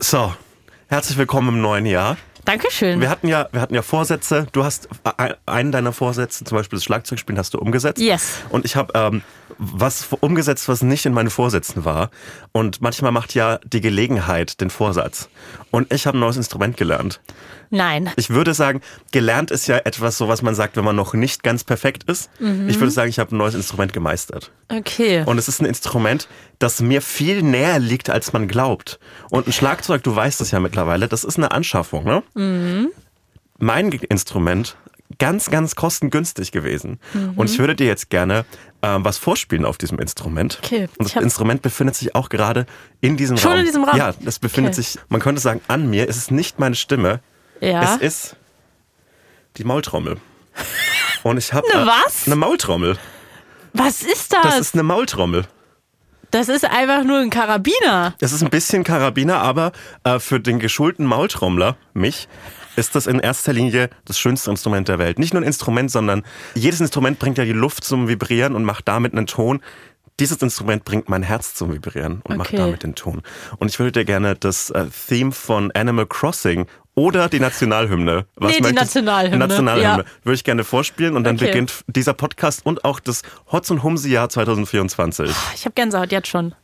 So, herzlich willkommen im neuen Jahr. Dankeschön. Wir hatten ja Vorsätze. Du hast einen deiner Vorsätze, zum Beispiel das Schlagzeugspielen, hast du umgesetzt. Yes. Und ich habe was umgesetzt, was nicht in meinen Vorsätzen war. Und manchmal macht ja die Gelegenheit den Vorsatz. Und ich habe ein neues Instrument gelernt. Nein. Ich würde sagen, gelernt ist ja etwas, so was man sagt, wenn man noch nicht ganz perfekt ist. Mhm. Ich würde sagen, ich habe ein neues Instrument gemeistert. Okay. Und es ist ein Instrument, das mir viel näher liegt, als man glaubt. Und ein Schlagzeug, du weißt es ja mittlerweile, das ist eine Anschaffung, ne? Mhm. Mein Instrument, ganz, ganz kostengünstig gewesen. Mhm. Und ich würde dir jetzt gerne was vorspielen auf diesem Instrument. Okay. Und das Instrument befindet sich auch gerade in diesem Raum. Schon in diesem Raum? Ja, das befindet sich, man könnte sagen, an mir. Es ist nicht meine Stimme. Ja. Es ist die Maultrommel. Und ich habe was? Eine Maultrommel. Was ist das? Das ist eine Maultrommel. Das ist einfach nur ein Karabiner. Es ist ein bisschen Karabiner, aber für den geschulten Maultrommler, mich, ist das in erster Linie das schönste Instrument der Welt. Nicht nur ein Instrument, sondern jedes Instrument bringt ja die Luft zum Vibrieren und macht damit einen Ton. Dieses Instrument bringt mein Herz zum Vibrieren und macht damit den Ton. Und ich würde dir gerne das Theme von Animal Crossing oder die Nationalhymne. Die Nationalhymne. Nationalhymne. Würde ich gerne vorspielen und dann beginnt dieser Podcast und auch das Hotz und Humsi-Jahr 2024. Ich habe Gänsehaut jetzt schon.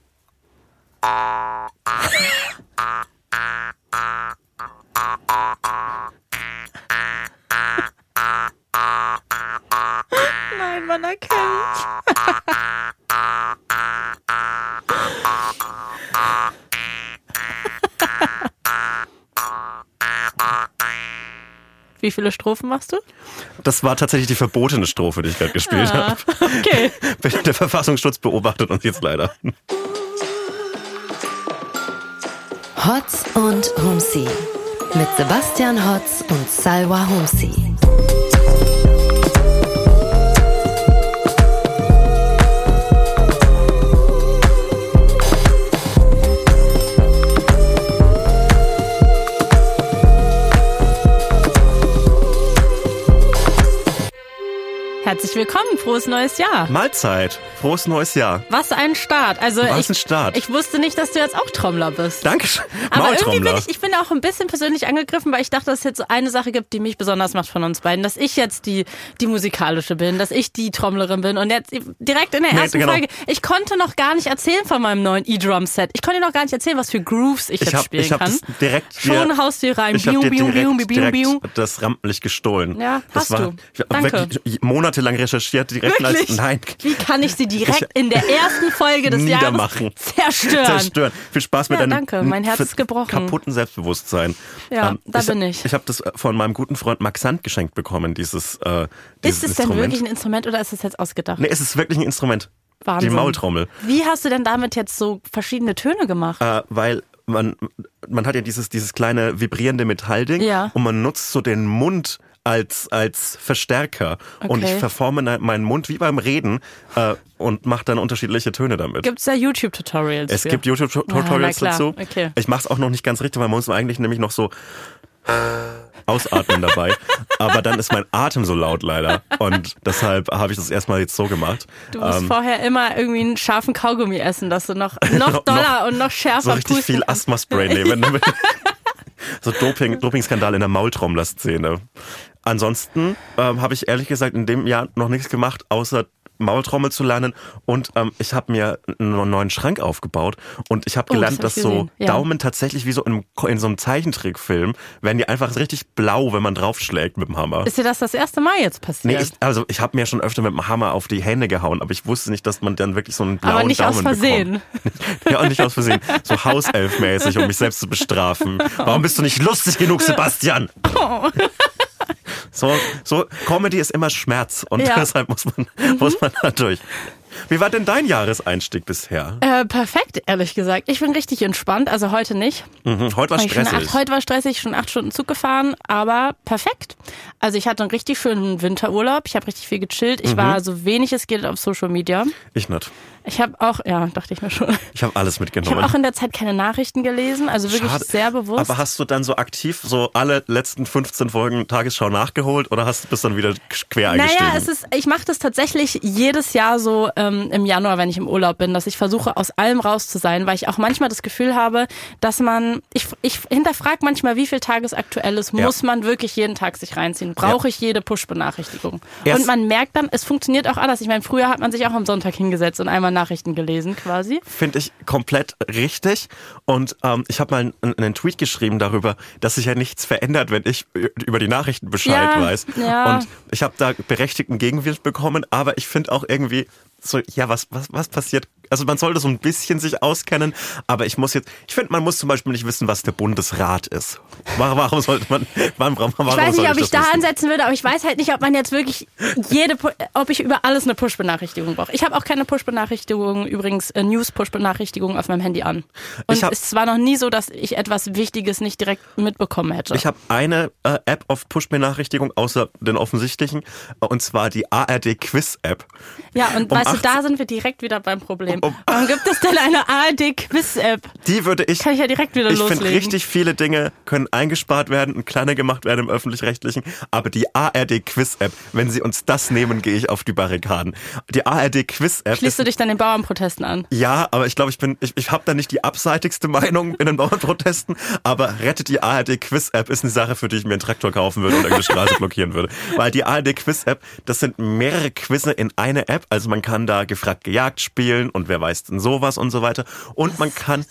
Nein, man erkennt. Wie viele Strophen machst du? Das war tatsächlich die verbotene Strophe, die ich gerade gespielt habe. Okay. Der Verfassungsschutz beobachtet uns jetzt leider. Hotz und Humsi mit Sebastian Hotz und Salwa Humsi. Herzlich willkommen, frohes neues Jahr. Mahlzeit, frohes neues Jahr. Was ein Start. Also Was ein Start. Ich wusste nicht, dass du jetzt auch Trommler bist. Dankeschön. Aber irgendwie bin ich auch ein bisschen persönlich angegriffen, weil ich dachte, dass es jetzt so eine Sache gibt, die mich besonders macht von uns beiden. Dass ich jetzt die musikalische bin, dass ich die Trommlerin bin. Und jetzt direkt in der ersten Folge, ich konnte noch gar nicht erzählen von meinem neuen E-Drum-Set. Ich konnte dir noch gar nicht erzählen, was für Grooves ich jetzt spielen kann. Das direkt schon haust du rein. Ich habe dir direkt das Rampenlicht gestohlen. Ja, hast du. Danke. Monatelang recherchiert, direkt Wirklich? Nein. Wie kann ich sie direkt in der ersten Folge des Jahres zerstören? Viel Spaß mit deinem danke. Mein Herz ist gebrochen. Kaputten Selbstbewusstsein. Ja, da bin ich. Ich habe das von meinem guten Freund Max Sand geschenkt bekommen, dieses Ist es denn wirklich ein Instrument oder ist es jetzt ausgedacht? Nee, es ist wirklich ein Instrument. Wahnsinn. Die Maultrommel. Wie hast du denn damit jetzt so verschiedene Töne gemacht? Weil man hat ja dieses kleine vibrierende Metallding und man nutzt so den Mund als Verstärker. Okay. Und ich verforme meinen Mund wie beim Reden und mache dann unterschiedliche Töne damit. Gibt es da YouTube-Tutorials? Es gibt YouTube-Tutorials dazu. Okay. Ich mache es auch noch nicht ganz richtig, weil man muss eigentlich nämlich noch so ausatmen dabei. Aber dann ist mein Atem so laut leider. Und deshalb habe ich das erstmal jetzt so gemacht. Du musst vorher immer irgendwie einen scharfen Kaugummi essen, dass du noch doller und noch schärfer so richtig viel Asthma-Spray nehmen. So Doping-Skandal in der Maultrommler-Szene. Ansonsten habe ich ehrlich gesagt in dem Jahr noch nichts gemacht, außer Maultrommel zu lernen. Und ich habe mir einen neuen Schrank aufgebaut. Und ich habe gelernt, dass so Daumen tatsächlich wie so in so einem Zeichentrickfilm werden die einfach richtig blau, wenn man draufschlägt mit dem Hammer. Ist dir das erste Mal jetzt passiert? Nee, ich habe mir schon öfter mit dem Hammer auf die Hände gehauen, aber ich wusste nicht, dass man dann wirklich so einen blauen Daumen bekommt. Aber nicht aus Versehen. Ja, nicht aus Versehen. So Hauselfmäßig, um mich selbst zu bestrafen. Warum bist du nicht lustig genug, Sebastian? Oh. So Comedy ist immer Schmerz und deshalb muss man da durch. Wie war denn dein Jahreseinstieg bisher? Perfekt, ehrlich gesagt. Ich bin richtig entspannt, also heute nicht. Heute war stressig. Heute war stressig, schon 8 Stunden Zug gefahren, aber perfekt. Also ich hatte einen richtig schönen Winterurlaub, ich habe richtig viel gechillt. Ich war so wenig es geht auf Social Media. Ich nicht. Ich habe auch, dachte ich mir schon. Ich habe alles mitgenommen. Ich habe auch in der Zeit keine Nachrichten gelesen, also wirklich sehr bewusst. Aber hast du dann so aktiv so alle letzten 15 Folgen Tagesschau nachgeholt oder bist du dann wieder quer eingestiegen? Naja, ich mache das tatsächlich jedes Jahr so im Januar, wenn ich im Urlaub bin, dass ich versuche, aus allem raus zu sein, weil ich auch manchmal das Gefühl habe, dass ich hinterfrage manchmal, wie viel Tagesaktuelles muss man wirklich jeden Tag sich reinziehen. Brauche ich jede Push-Benachrichtigung? Und man merkt dann, es funktioniert auch anders. Ich meine, früher hat man sich auch am Sonntag hingesetzt und einmal Nachrichten gelesen quasi. Finde ich komplett richtig. Und ich habe mal einen Tweet geschrieben darüber, dass sich ja nichts verändert, wenn ich über die Nachrichten Bescheid weiß. Ja. Und ich habe da berechtigten Gegenwind bekommen, aber ich finde auch irgendwie so, ja, was passiert? Also man sollte so ein bisschen sich auskennen, aber ich finde, man muss zum Beispiel nicht wissen, was der Bundesrat ist. Warum sollte man, ich weiß nicht, ob ich da ansetzen würde, aber ich weiß halt nicht, ob man jetzt wirklich ob ich über alles eine Push-Benachrichtigung brauche. Ich habe auch keine Push-Benachrichtigung, übrigens News-Push-Benachrichtigung auf meinem Handy an. Und es war noch nie so, dass ich etwas Wichtiges nicht direkt mitbekommen hätte. Ich habe eine App auf Push-Benachrichtigung, außer den offensichtlichen, und zwar die ARD-Quiz-App. Ja, und weißt du, da sind wir direkt wieder beim Problem. Warum gibt es denn eine ARD-Quiz-App? Die kann ich ja direkt wieder loslegen. Ich finde, richtig viele Dinge können eingespart werden und kleiner gemacht werden im Öffentlich-Rechtlichen. Aber die ARD-Quiz-App, wenn sie uns das nehmen, gehe ich auf die Barrikaden. Die ARD-Quiz-App. Schließt du dich dann den Bauernprotesten an? Ja, aber ich glaube, ich habe da nicht die abseitigste Meinung in den Bauernprotesten. Aber rettet die ARD-Quiz-App ist eine Sache, für die ich mir einen Traktor kaufen würde und irgendeine Straße blockieren würde. Weil die ARD-Quiz-App, das sind mehrere Quizze in eine App. Also man kann da gefragt gejagt spielen und wer weiß denn sowas und so weiter. Und man kann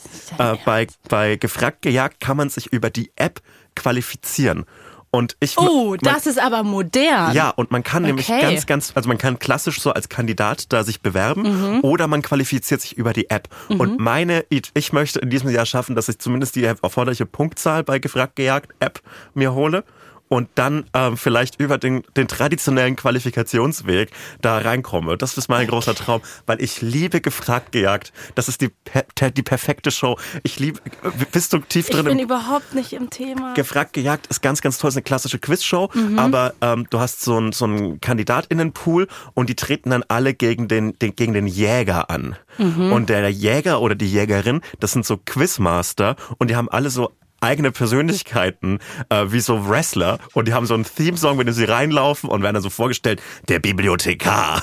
bei gefragt gejagt kann man sich über die App qualifizieren. Und das ist aber modern. Ja, und man kann nämlich also man kann klassisch so als Kandidat da sich bewerben oder man qualifiziert sich über die App. Und ich möchte in diesem Jahr schaffen, dass ich zumindest die erforderliche Punktzahl bei gefragt gejagt App mir hole. Und dann vielleicht über den traditionellen Qualifikationsweg da reinkomme. Das ist mein großer Traum, weil ich liebe gefragt gejagt. Das ist die perfekte Show. Bist du tief drin? Ich bin überhaupt nicht im Thema. Gefragt gejagt ist ganz, ganz toll. Es ist eine klassische Quizshow, aber du hast so einen KandidatInnenpool und die treten dann alle gegen den Jäger an. Und der Jäger oder die Jägerin, das sind so Quizmaster und die haben alle so eigene Persönlichkeiten, wie so Wrestler, und die haben so einen Theme-Song, wenn sie reinlaufen und werden dann so vorgestellt, der Bibliothekar,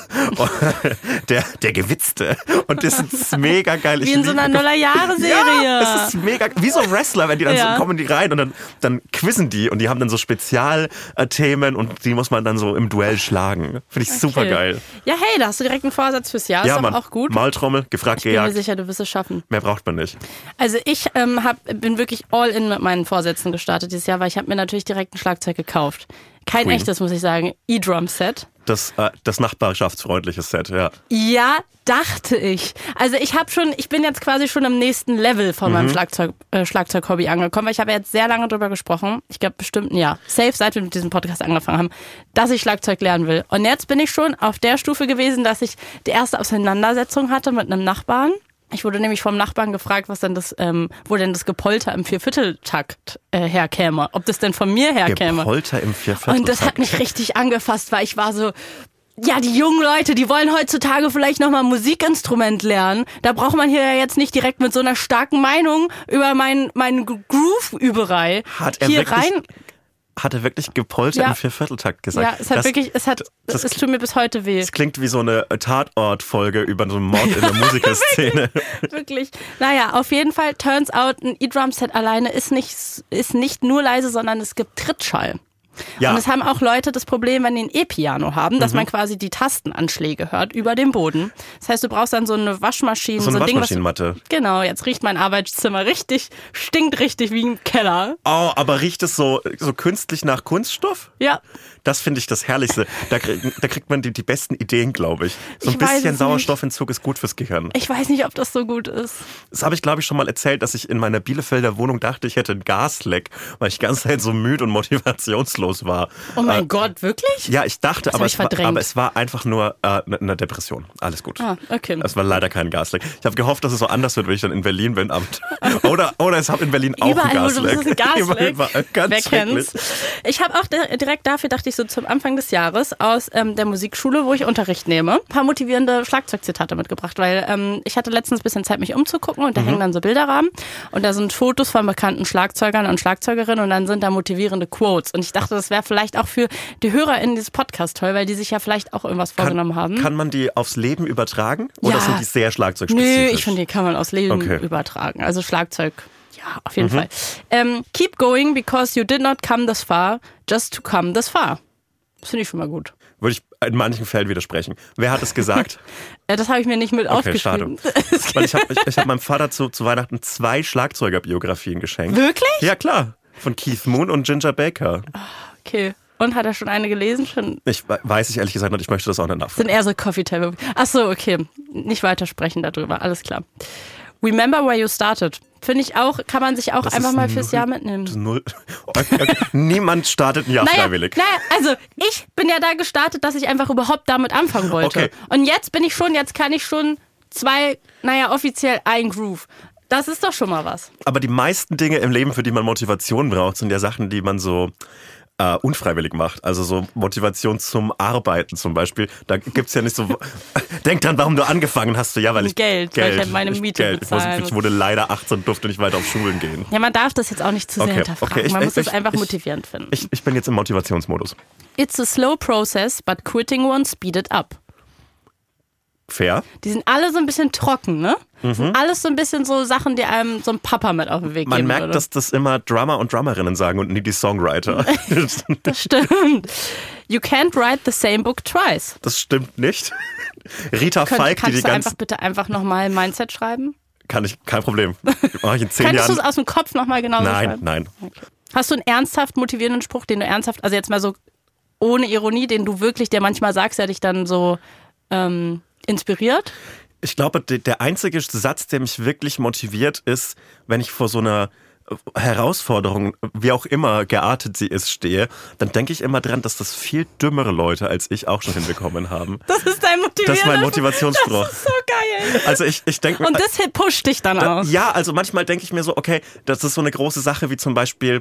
der Gewitzte, und das ist mega geil. Wie in so einer Nullerjahre-Serie. Ja, das ist mega, wie so Wrestler, wenn die dann so kommen die rein und dann quizzen die und die haben dann so Spezialthemen und die muss man dann so im Duell schlagen. Finde ich super geil. Ja, hey, da hast du direkt einen Vorsatz fürs Jahr, ist doch auch gut. Maultrommel, gefragt gejagt. Ich bin mir sicher, du wirst es schaffen. Mehr braucht man nicht. Also ich bin wirklich all in mit meinen Vorsätzen gestartet dieses Jahr, weil ich habe mir natürlich direkt ein Schlagzeug gekauft. Kein echtes, muss ich sagen, E-Drum-Set. Das nachbarschaftsfreundliche Set, ja. Ja, dachte ich. Also ich bin jetzt quasi schon im nächsten Level von meinem Schlagzeug-Hobby angekommen, weil ich habe jetzt sehr lange drüber gesprochen, ich glaube bestimmt ein Jahr, safe seit wir mit diesem Podcast angefangen haben, dass ich Schlagzeug lernen will. Und jetzt bin ich schon auf der Stufe gewesen, dass ich die erste Auseinandersetzung hatte mit einem Nachbarn. Ich wurde nämlich vom Nachbarn gefragt, was denn wo denn das Gepolter im Viervierteltakt herkäme. Ob das denn von mir herkäme. Gepolter im Viervierteltakt. Und das hat mich richtig angefasst, weil ich war so, ja, die jungen Leute, die wollen heutzutage vielleicht nochmal ein Musikinstrument lernen. Da braucht man hier ja jetzt nicht direkt mit so einer starken Meinung über meine Groove-Überei Hat er wirklich gepoltert im Viervierteltakt gesagt? Ja, es tut mir bis heute weh. Das klingt wie so eine Tatort-Folge über so einen Mord in der Musikerszene. Wirklich. Naja, auf jeden Fall, turns out, ein E-Drum-Set alleine ist nicht nur leise, sondern es gibt Trittschall. Ja. Und es haben auch Leute das Problem, wenn die ein E-Piano haben, dass man quasi die Tastenanschläge hört über dem Boden. Das heißt, du brauchst dann so eine Waschmaschine. So eine Waschmaschinenmatte. Genau, jetzt riecht mein Arbeitszimmer stinkt richtig wie ein Keller. Oh, aber riecht es so künstlich nach Kunststoff? Ja. Das finde ich das Herrlichste. Da kriegt man die besten Ideen, glaube ich. So ein bisschen Sauerstoffentzug ist gut fürs Gehirn. Ich weiß nicht, ob das so gut ist. Das habe ich, glaube ich, schon mal erzählt, dass ich in meiner Bielefelder Wohnung dachte, ich hätte ein Gasleck, weil ich die ganze Zeit so müde und motivationslos war. Oh mein Gott, wirklich? Ja, ich dachte, aber es war einfach nur eine Depression. Alles gut. Ah, okay. Es war leider kein Gasleck. Ich habe gehofft, dass es so anders wird, wenn ich dann in Berlin bin. Oder es hat in Berlin auch ein Gasleck. Überall, wer kennt's? Ich habe auch direkt dafür, dachte ich, so zum Anfang des Jahres aus der Musikschule, wo ich Unterricht nehme, ein paar motivierende Schlagzeugzitate mitgebracht, weil ich hatte letztens ein bisschen Zeit, mich umzugucken und da hängen dann so Bilderrahmen und da sind Fotos von bekannten Schlagzeugern und Schlagzeugerinnen und dann sind da motivierende Quotes und ich dachte, dachte, das wäre vielleicht auch für die HörerInnen dieses Podcasts toll, weil die sich ja vielleicht auch irgendwas vorgenommen haben. Kann man die aufs Leben übertragen? Oder sind die sehr schlagzeugspezifisch? Nö, ich finde, die kann man aufs Leben übertragen. Also Schlagzeug, ja, auf jeden Fall. Keep going because you did not come this far, just to come this far. Das finde ich schon mal gut. Würde ich in manchen Fällen widersprechen. Wer hat es gesagt? Das habe ich mir nicht mit aufgeschrieben. Schade. Weil ich hab meinem Vater zu Weihnachten 2 Schlagzeugerbiografien geschenkt. Wirklich? Ja, klar. Von Keith Moon und Ginger Baker. Okay. Und hat er schon eine gelesen? Weiß ich ehrlich gesagt nicht. Ich möchte das auch nicht nachfragen. Sind eher so Coffee-Table. Ach so, okay. Nicht weitersprechen darüber. Alles klar. Remember where you started. Finde ich auch, kann man sich auch das einfach mal fürs Jahr mitnehmen. Null. Okay. Niemand startet ein Jahr freiwillig. Also ich bin ja da gestartet, dass ich einfach überhaupt damit anfangen wollte. Okay. Und jetzt kann ich schon offiziell ein Groove. Das ist doch schon mal was. Aber die meisten Dinge im Leben, für die man Motivation braucht, sind ja Sachen, die man so unfreiwillig macht. Also so Motivation zum Arbeiten zum Beispiel. Da gibt's ja nicht so... Denk dran, warum du angefangen hast. Ja, weil ich Geld. Weil ich halt meine Miete bezahlen. Ich wurde leider 18 und durfte nicht weiter auf Schulen gehen. Ja, man darf das jetzt auch nicht zu sehr hinterfragen. Man muss das einfach motivierend finden. Ich bin jetzt im Motivationsmodus. It's a slow process, but quitting won't speed it up. Fair. Die sind alle so ein bisschen trocken, ne? Sind alles so ein bisschen so Sachen, die einem so ein Papa mit auf den Weg geben Man merkt, dass das immer Drummer und Drummerinnen sagen und nie die Songwriter. Das stimmt. You can't write the same book twice. Das stimmt nicht. Rita Falk, die Kannst du bitte einfach nochmal Mindset schreiben? Kann ich, kein Problem. Mach ich in 10 Jahren. Könntest du es aus dem Kopf nochmal genauso schreiben? Nein. Okay. Hast du einen ernsthaft motivierenden Spruch, den du ernsthaft, also jetzt mal so ohne Ironie, den du wirklich, der manchmal sagst, der dich dann so inspiriert? Ich glaube, der einzige Satz, der mich wirklich motiviert, ist, wenn ich vor so einer Herausforderung, wie auch immer geartet sie ist, stehe, dann denke ich immer dran, dass das viel dümmere Leute als ich auch schon hinbekommen haben. Das ist dein Motivationsspruch. Das ist mein Motivationsspruch. Das ist so geil. Also ich denke... Und das pusht dich dann auch. Ja, also manchmal denke ich mir so, okay, das ist so eine große Sache wie zum Beispiel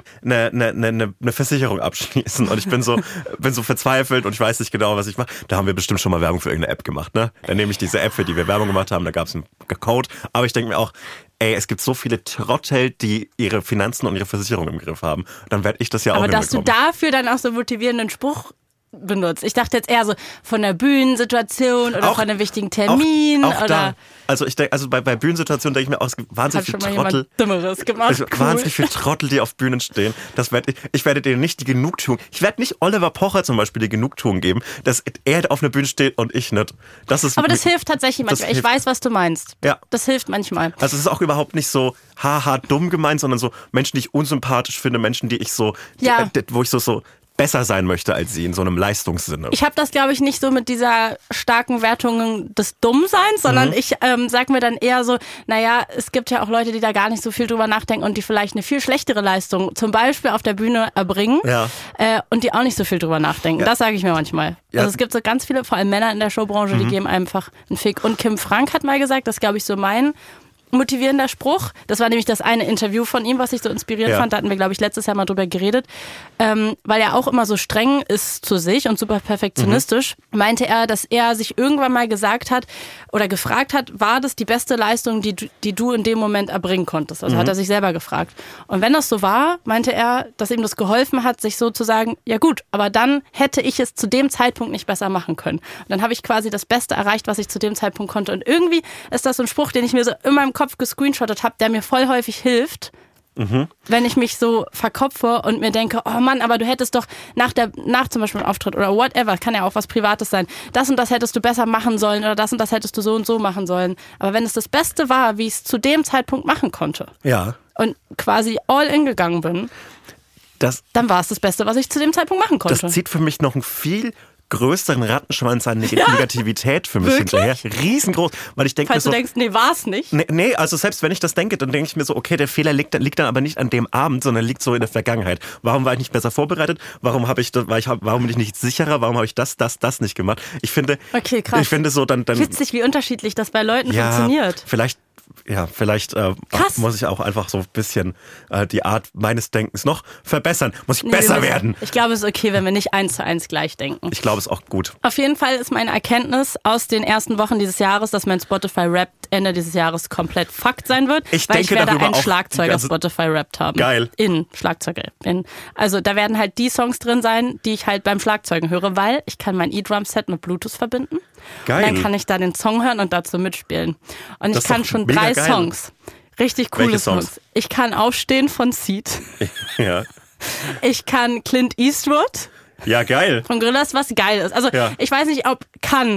eine Versicherung abschließen und ich bin so verzweifelt und ich weiß nicht genau, was ich mache. Da haben wir bestimmt schon mal Werbung für irgendeine App gemacht, ne? Dann nehme ich diese App, für die wir Werbung gemacht haben, da gab es einen Code, aber ich denke mir auch, es gibt so viele Trottel, die ihre Finanzen und ihre Versicherung im Griff haben. Dann werde ich das ja auch hinbekommen. Aber dass du dafür dann auch so motivierenden Spruch benutzt. Ich dachte jetzt eher so von der Bühnensituation oder von einem wichtigen Termin. Auch oder da. Also ich denke, bei Bühnensituationen denke ich mir auch, es gibt wahnsinnig viel Trottel. Dümmeres gemacht. Cool. Wahnsinnig viel Trottel, die auf Bühnen stehen. Ich werde denen nicht die Genugtuung. Ich werde nicht Oliver Pocher zum Beispiel die Genugtuung geben, dass er auf einer Bühne steht und ich nicht. Aber das hilft tatsächlich manchmal. Ich weiß, was du meinst. Ja. Das hilft manchmal. Also es ist auch überhaupt nicht so haha dumm gemeint, sondern so Menschen, die ich unsympathisch finde, Menschen, die ich so, wo ich so besser sein möchte als sie in so einem Leistungssinne. Ich habe das, glaube ich, nicht so mit dieser starken Wertung des Dummseins, sondern ich sage mir dann eher so, es gibt ja auch Leute, die da gar nicht so viel drüber nachdenken und die vielleicht eine viel schlechtere Leistung zum Beispiel auf der Bühne erbringen und die auch nicht so viel drüber nachdenken. Ja. Das sage ich mir manchmal. Ja. Also es gibt so ganz viele, vor allem Männer in der Showbranche, die geben einfach einen Fick. Und Kim Frank hat mal gesagt, das ist, glaube ich, so mein motivierender Spruch. Das war nämlich das eine Interview von ihm, was ich so inspiriert fand. Da hatten wir, glaube ich, letztes Jahr mal drüber geredet. Weil er auch immer so streng ist zu sich und super perfektionistisch, meinte er, dass er sich irgendwann mal gesagt hat oder gefragt hat, war das die beste Leistung, die du in dem Moment erbringen konntest? Also hat er sich selber gefragt. Und wenn das so war, meinte er, dass ihm das geholfen hat, sich so zu sagen, ja gut, aber dann hätte ich es zu dem Zeitpunkt nicht besser machen können. Und dann habe ich quasi das Beste erreicht, was ich zu dem Zeitpunkt konnte. Und irgendwie ist das so ein Spruch, den ich mir so in meinem Kopf gescreenshottet habe, der mir voll häufig hilft, wenn ich mich so verkopfe und mir denke, oh Mann, aber du hättest doch nach zum Beispiel einem Auftritt oder whatever, kann ja auch was Privates sein, das und das hättest du besser machen sollen oder das und das hättest du so und so machen sollen. Aber wenn es das Beste war, wie ich es zu dem Zeitpunkt machen konnte und quasi all in gegangen bin, dann war es das Beste, was ich zu dem Zeitpunkt machen konnte. Das zieht für mich noch ein viel größeren Rattenschwanz an Negativität für mich hinterher. Riesengroß. Weil ich denke Falls du denkst, nee, war es nicht. Nee, also selbst wenn ich das denke, dann denke ich mir so, okay, der Fehler liegt dann aber nicht an dem Abend, sondern liegt so in der Vergangenheit. Warum war ich nicht besser vorbereitet? Warum bin ich nicht sicherer? Warum habe ich das nicht gemacht? Ich finde, okay, krass. Ich finde so dann witzig, wie unterschiedlich das bei Leuten funktioniert. Vielleicht vielleicht muss ich auch einfach so ein bisschen die Art meines Denkens noch verbessern. Muss ich besser werden. Ich glaube, es ist okay, wenn wir nicht 1:1 gleich denken. Ich glaube, es ist auch gut. Auf jeden Fall ist meine Erkenntnis aus den ersten Wochen dieses Jahres, dass mein Spotify-Rap Ende dieses Jahres komplett fucked sein wird. Ich werde einen Schlagzeuger Spotify-Rap haben. Geil. Schlagzeuger. Also da werden halt die Songs drin sein, die ich halt beim Schlagzeugen höre, weil ich kann mein E-Drum-Set mit Bluetooth verbinden. Geil. Und dann kann ich da den Song hören und dazu mitspielen. Und ich kann schon 3 geil. Songs. Richtig coole Songs. Ich kann Aufstehen von Seed. Ja. Ich kann Clint Eastwood. Ja, geil. Von Gorillaz, was geil ist. Also ich weiß nicht, aber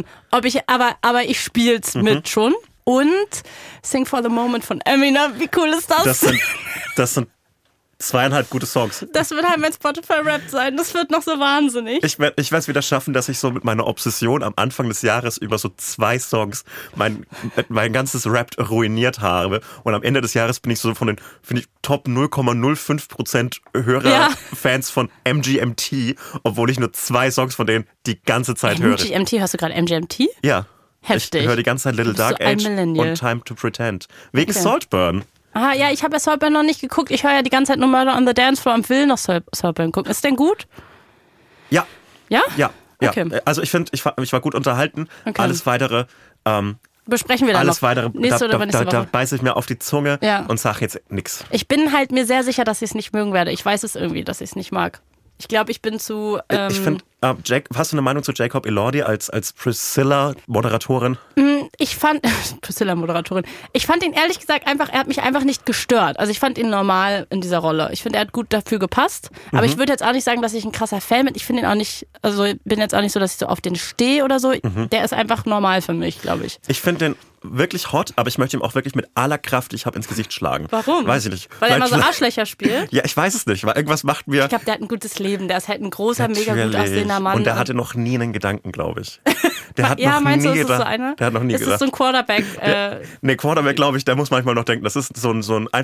ich spiel's mit schon. Und Sing for the Moment von Eminem. Wie cool ist das? Das sind 2,5 gute Songs. Das wird halt mein Spotify-Rap sein. Das wird noch so wahnsinnig. Ich werde es wieder schaffen, dass ich so mit meiner Obsession am Anfang des Jahres über so 2 Songs mein ganzes Rap ruiniert habe. Und am Ende des Jahres bin ich so von den, finde ich, Top 0,05% Hörerfans von MGMT, obwohl ich nur 2 Songs von denen die ganze Zeit höre. MGMT, hörst du gerade MGMT? Ja. Heftig. Ich höre die ganze Zeit Little Dark Age und Time to Pretend. Wegen Saltburn. Ah, ja, ich habe ja Saltburn noch nicht geguckt. Ich höre ja die ganze Zeit nur Murder on the Dance Floor und will noch Saltburn gucken. Ist denn gut? Ja. Ja? Ja. Okay. Also ich finde, ich war gut unterhalten. Okay. Alles Weitere besprechen wir dann alles noch. Weitere, da beiße ich mir auf die Zunge und sage jetzt nichts. Ich bin halt mir sehr sicher, dass ich es nicht mögen werde. Ich weiß es irgendwie, dass ich es nicht mag. Ich glaube, ich bin zu... Ich finde, hast du eine Meinung zu Jacob Elordi als Priscilla-Moderatorin? Priscilla-Moderatorin. Ich fand ihn ehrlich gesagt er hat mich einfach nicht gestört. Also ich fand ihn normal in dieser Rolle. Ich finde, er hat gut dafür gepasst. Aber ich würde jetzt auch nicht sagen, dass ich ein krasser Fan bin. Ich finde ihn auch nicht, also bin jetzt auch nicht so, dass ich so auf den stehe oder so. Der ist einfach normal für mich, glaube ich. Ich finde den wirklich hot, aber ich möchte ihm auch wirklich mit aller Kraft, ich habe ins Gesicht schlagen. Warum? Weiß ich nicht. Weil er immer so Arschlöcher spielt? Ja, ich weiß es nicht, weil irgendwas macht mir... Ich glaube, der hat ein gutes Leben, der ist halt ein großer, mega gut aussehender Mann. Und der hatte noch nie einen Gedanken, glaube ich. Der hat meinst du, ist das so einer? Der hat noch nie gedacht. Ist das so ein Quarterback? Quarterback, glaube ich, der muss manchmal noch denken, das ist so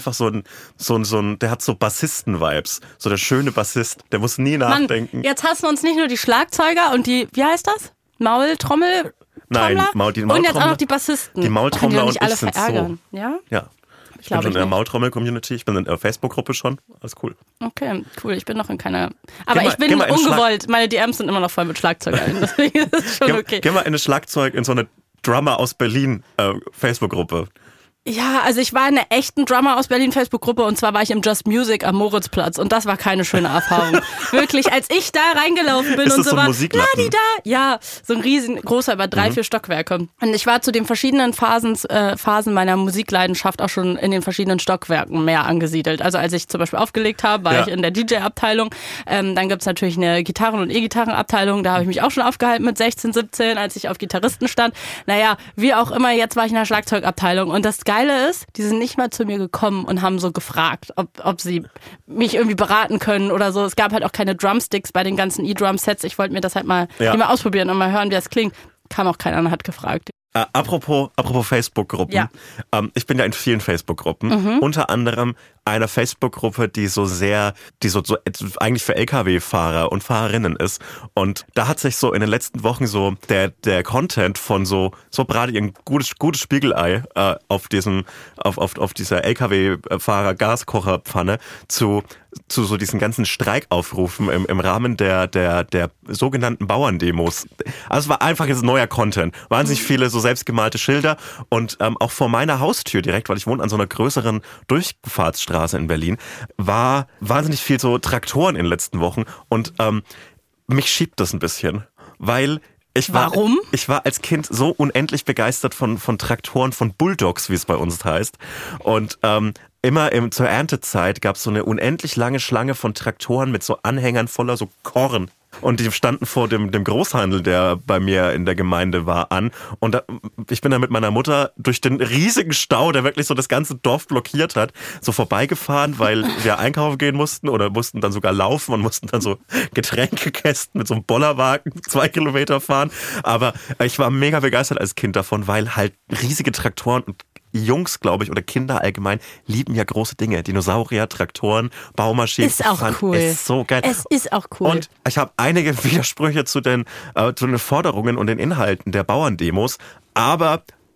ein, der hat so Bassisten-Vibes. So der schöne Bassist, der muss nie nachdenken. Mann, jetzt hassen wir uns nicht nur die Schlagzeuger und die, wie heißt das? Maultrommel? Nein, die Maultrommel. Und jetzt auch noch die Bassisten. Die Maultrommler und ich sind verärgern. so. Ja? Ja. Ich bin schon in der Maultrommel-Community, ich bin in der Facebook-Gruppe schon. Alles cool. Okay, cool. Ich bin noch in keiner... Aber ich bin ungewollt. Meine DMs sind immer noch voll mit Schlagzeugern. Deswegen ist es schon okay. Geh mal in so eine Drummer aus Berlin Facebook-Gruppe. Ja, also ich war in einer echten Drummer aus Berlin Facebook-Gruppe und zwar war ich im Just Music am Moritzplatz und das war keine schöne Erfahrung. Wirklich, als ich da reingelaufen bin ist und das so war, Musikladen? Ja, so ein riesengroßer, über 3-4 Stockwerke. Und ich war zu den verschiedenen Phasen meiner Musikleidenschaft auch schon in den verschiedenen Stockwerken mehr angesiedelt. Also als ich zum Beispiel aufgelegt habe, war ich in der DJ-Abteilung. Dann gibt's natürlich eine Gitarren- und E-Gitarren-Abteilung. Da habe ich mich auch schon aufgehalten mit 16, 17, als ich auf Gitarristen stand. Naja, wie auch immer, jetzt war ich in der Schlagzeugabteilung und das Geile ist, die sind nicht mal zu mir gekommen und haben so gefragt, ob sie mich irgendwie beraten können oder so. Es gab halt auch keine Drumsticks bei den ganzen E-Drum-Sets. Ich wollte mir das halt mal ausprobieren und mal hören, wie das klingt. Kam auch keiner und hat gefragt. Apropos Facebook-Gruppen. Ja. Ich bin ja in vielen Facebook-Gruppen. Unter anderem einer Facebook-Gruppe, die so eigentlich für LKW-Fahrer und Fahrerinnen ist. Und da hat sich so in den letzten Wochen so der Content von so bratet ihr ein gutes Spiegelei auf dieser LKW-Fahrer-Gaskocherpfanne zu so diesen ganzen Streikaufrufen im Rahmen der sogenannten Bauerndemos. Also es war einfach jetzt neuer Content. Wahnsinnig viele so selbstgemalte Schilder und auch vor meiner Haustür direkt, weil ich wohne an so einer größeren Durchfahrtsstraße in Berlin, war wahnsinnig viel so Traktoren in den letzten Wochen und mich schiebt das ein bisschen, weil Warum? Ich war als Kind so unendlich begeistert von Traktoren, von Bulldogs, wie es bei uns heißt. Und immer zur Erntezeit gab es so eine unendlich lange Schlange von Traktoren mit so Anhängern voller so Korn. Und die standen vor dem Großhandel, der bei mir in der Gemeinde war, an. Und ich bin dann mit meiner Mutter durch den riesigen Stau, der wirklich so das ganze Dorf blockiert hat, so vorbeigefahren, weil wir einkaufen gehen mussten oder mussten dann sogar laufen und mussten dann so Getränkekästen mit so einem Bollerwagen 2 Kilometer fahren. Aber ich war mega begeistert als Kind davon, weil halt riesige Traktoren und Jungs, glaube ich, oder Kinder allgemein lieben ja große Dinge. Dinosaurier, Traktoren, Baumaschinen. Ist auch cool. Ist so geil. Es ist auch cool. Und ich habe einige Widersprüche zu den Forderungen und den Inhalten der Bauerndemos, aber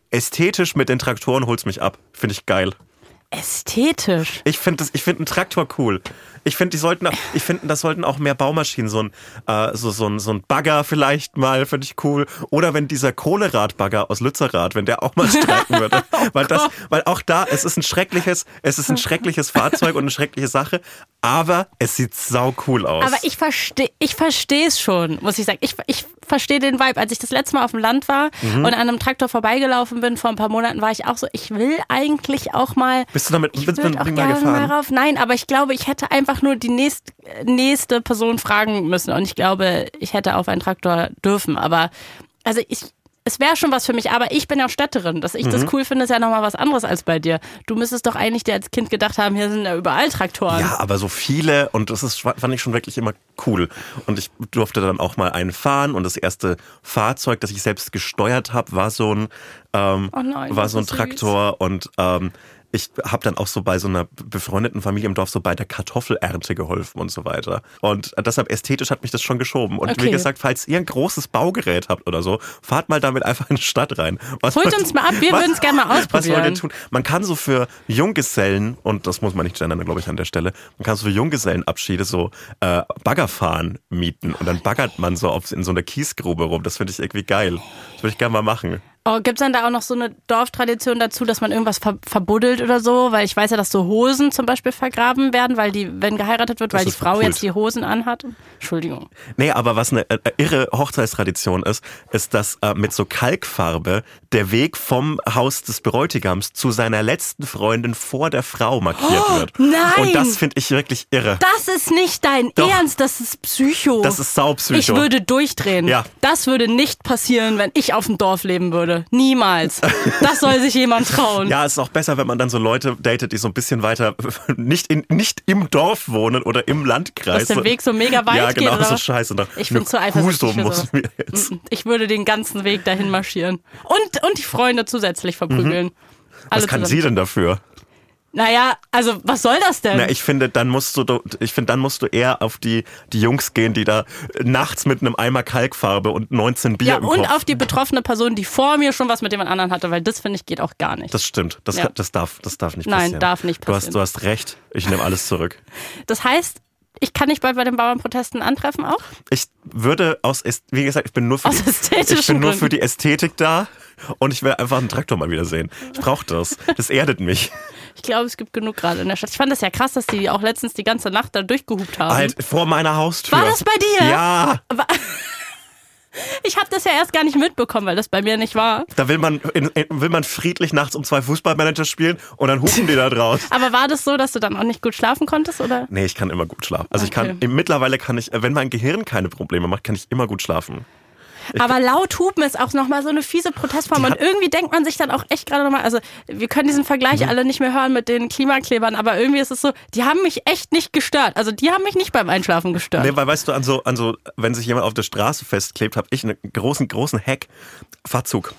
ästhetisch mit den Traktoren holt's mich ab. Finde ich geil. Ästhetisch? Ich finde einen Traktor cool. Ich finde, das sollten auch mehr Baumaschinen, so ein Bagger vielleicht mal, finde ich cool. Oder wenn dieser Kohleradbagger aus Lützerath, wenn der auch mal streiken würde. Weil auch da, es ist ein schreckliches Fahrzeug und eine schreckliche Sache, aber es sieht sau cool aus. Aber ich verstehe es schon, muss ich sagen. Ich verstehe den Vibe. Als ich das letzte Mal auf dem Land war und an einem Traktor vorbeigelaufen bin, vor ein paar Monaten, war ich auch so, ich will eigentlich auch mal... Bist du damit mal gefahren? Mal rauf. Nein, aber ich glaube, ich hätte einfach nur die nächste Person fragen müssen und ich glaube, ich hätte auf einen Traktor dürfen, aber also es wäre schon was für mich, aber ich bin ja auch Städterin. Dass ich das cool finde, ist ja nochmal was anderes als bei dir. Du müsstest doch eigentlich dir als Kind gedacht haben, hier sind ja überall Traktoren. Ja, aber so viele und fand ich schon wirklich immer cool. Und ich durfte dann auch mal einen fahren und das erste Fahrzeug, das ich selbst gesteuert habe, war so ein Traktor und ich habe dann auch so bei so einer befreundeten Familie im Dorf so bei der Kartoffelernte geholfen und so weiter. Und deshalb ästhetisch hat mich das schon geschoben. Und wie gesagt, falls ihr ein großes Baugerät habt oder so, fahrt mal damit einfach in die Stadt rein. Holt uns mal ab, wir würden es gerne mal ausprobieren. Was wollt ihr tun? Man kann so für Junggesellen, und das muss man nicht gendern, glaube ich, an der Stelle, man kann so für Junggesellenabschiede so Baggerfahren mieten. Und dann baggert man so in so einer Kiesgrube rum. Das finde ich irgendwie geil. Das würde ich gerne mal machen. Oh, gibt's dann da auch noch so eine Dorftradition dazu, dass man irgendwas verbuddelt oder so? Weil ich weiß ja, dass so Hosen zum Beispiel vergraben werden, wenn geheiratet wird, weil die Frau jetzt die Hosen anhat. Entschuldigung. Nee, aber was eine irre Hochzeitstradition ist, dass mit so Kalkfarbe der Weg vom Haus des Bräutigams zu seiner letzten Freundin vor der Frau markiert wird. Nein! Und das finde ich wirklich irre. Das ist nicht dein Ernst, das ist Psycho. Das ist saupsycho. Ich würde durchdrehen. Ja. Das würde nicht passieren, wenn ich auf dem Dorf leben würde. Niemals. Das soll sich jemand trauen. Ja, es ist auch besser, wenn man dann so Leute datet, die so ein bisschen weiter nicht im Dorf wohnen oder im Landkreis. Dass der Weg so mega weit geht. Ja, genau, geht, oder? So scheiße. Ich bin zu eifersüchtig für sowas. Ich würde den ganzen Weg dahin marschieren. Und die Freunde zusätzlich verprügeln. Was kann sie denn dafür? Naja, also was soll das denn? Ich finde, dann musst du eher auf die Jungs gehen, die da nachts mit einem Eimer Kalkfarbe und 19 Bier im Kopf. Und auf die betroffene Person, die vor mir schon was mit jemand anderen hatte, weil das, finde ich, geht auch gar nicht. Das stimmt. Das darf nicht passieren. Nein, darf nicht passieren. Du hast recht. Ich nehme alles zurück. Das heißt, ich kann dich bald bei den Bauernprotesten antreffen auch? Ich würde wie gesagt, ich bin nur für die Ästhetik da und ich will einfach einen Traktor mal wieder sehen. Ich brauche das. Das erdet mich. Ich glaube, es gibt genug gerade in der Stadt. Ich fand das ja krass, dass die auch letztens die ganze Nacht da durchgehupt haben. Halt, vor meiner Haustür. War das bei dir? Ja. Ich habe das ja erst gar nicht mitbekommen, weil das bei mir nicht war. Da will man friedlich nachts um 2 Fußballmanager spielen und dann hupen die da draus. Aber war das so, dass du dann auch nicht gut schlafen konntest, oder? Nee, ich kann immer gut schlafen. Also mittlerweile kann ich, wenn mein Gehirn keine Probleme macht, kann ich immer gut schlafen. Aber laut hupen ist auch nochmal so eine fiese Protestform und irgendwie denkt man sich dann auch echt gerade nochmal, also wir können diesen Vergleich alle nicht mehr hören mit den Klimaklebern, aber irgendwie ist es so, die haben mich echt nicht gestört. Also die haben mich nicht beim Einschlafen gestört. Nee, weil weißt du, wenn sich jemand auf der Straße festklebt, habe ich einen großen Hack. Fahrzug.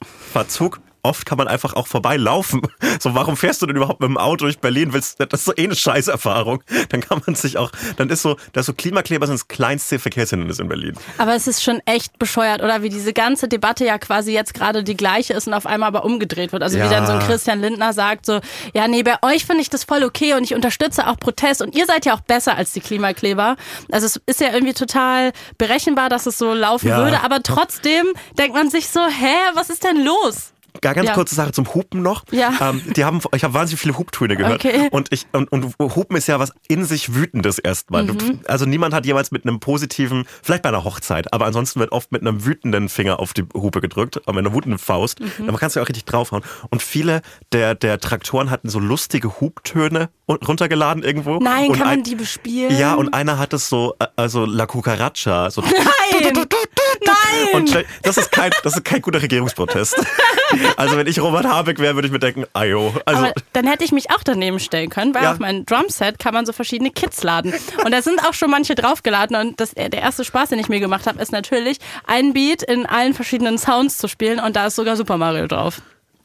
Oft kann man einfach auch vorbeilaufen. So, warum fährst du denn überhaupt mit dem Auto durch Berlin? Das ist so eine Scheißerfahrung. Dann kann man sich auch, Klimakleber sind das kleinste Verkehrshindernis in Berlin. Aber es ist schon echt bescheuert, oder? Wie diese ganze Debatte ja quasi jetzt gerade die gleiche ist und auf einmal aber umgedreht wird. Also wie dann so ein Christian Lindner sagt so, ja nee, bei euch finde ich das voll okay und ich unterstütze auch Protest und ihr seid ja auch besser als die Klimakleber. Also es ist ja irgendwie total berechenbar, dass es so laufen würde, aber trotzdem denkt man sich so, was ist denn los? Ganz kurze Sache zum Hupen noch. Ja. Ich habe wahnsinnig viele Huptöne gehört. Okay. Und Hupen ist ja was in sich Wütendes erstmal. Also niemand hat jemals mit einem positiven, vielleicht bei einer Hochzeit, aber ansonsten wird oft mit einem wütenden Finger auf die Hupe gedrückt, mit einer wütenden Faust. Da kannst du ja auch richtig draufhauen. Und viele der Traktoren hatten so lustige Huptöne runtergeladen irgendwo. Nein, kann man die bespielen? Ja, und einer hat es so, also La Cucaracha. So Nein! Nein! Und das ist kein guter Regierungsprotest. Also wenn ich Robert Habeck wäre, würde ich mir denken, ajo. Also, aber dann hätte ich mich auch daneben stellen können, weil auf meinem Drumset kann man so verschiedene Kits laden. Und da sind auch schon manche draufgeladen. Und der erste Spaß, den ich mir gemacht habe, ist natürlich, ein Beat in allen verschiedenen Sounds zu spielen. Und da ist sogar Super Mario drauf.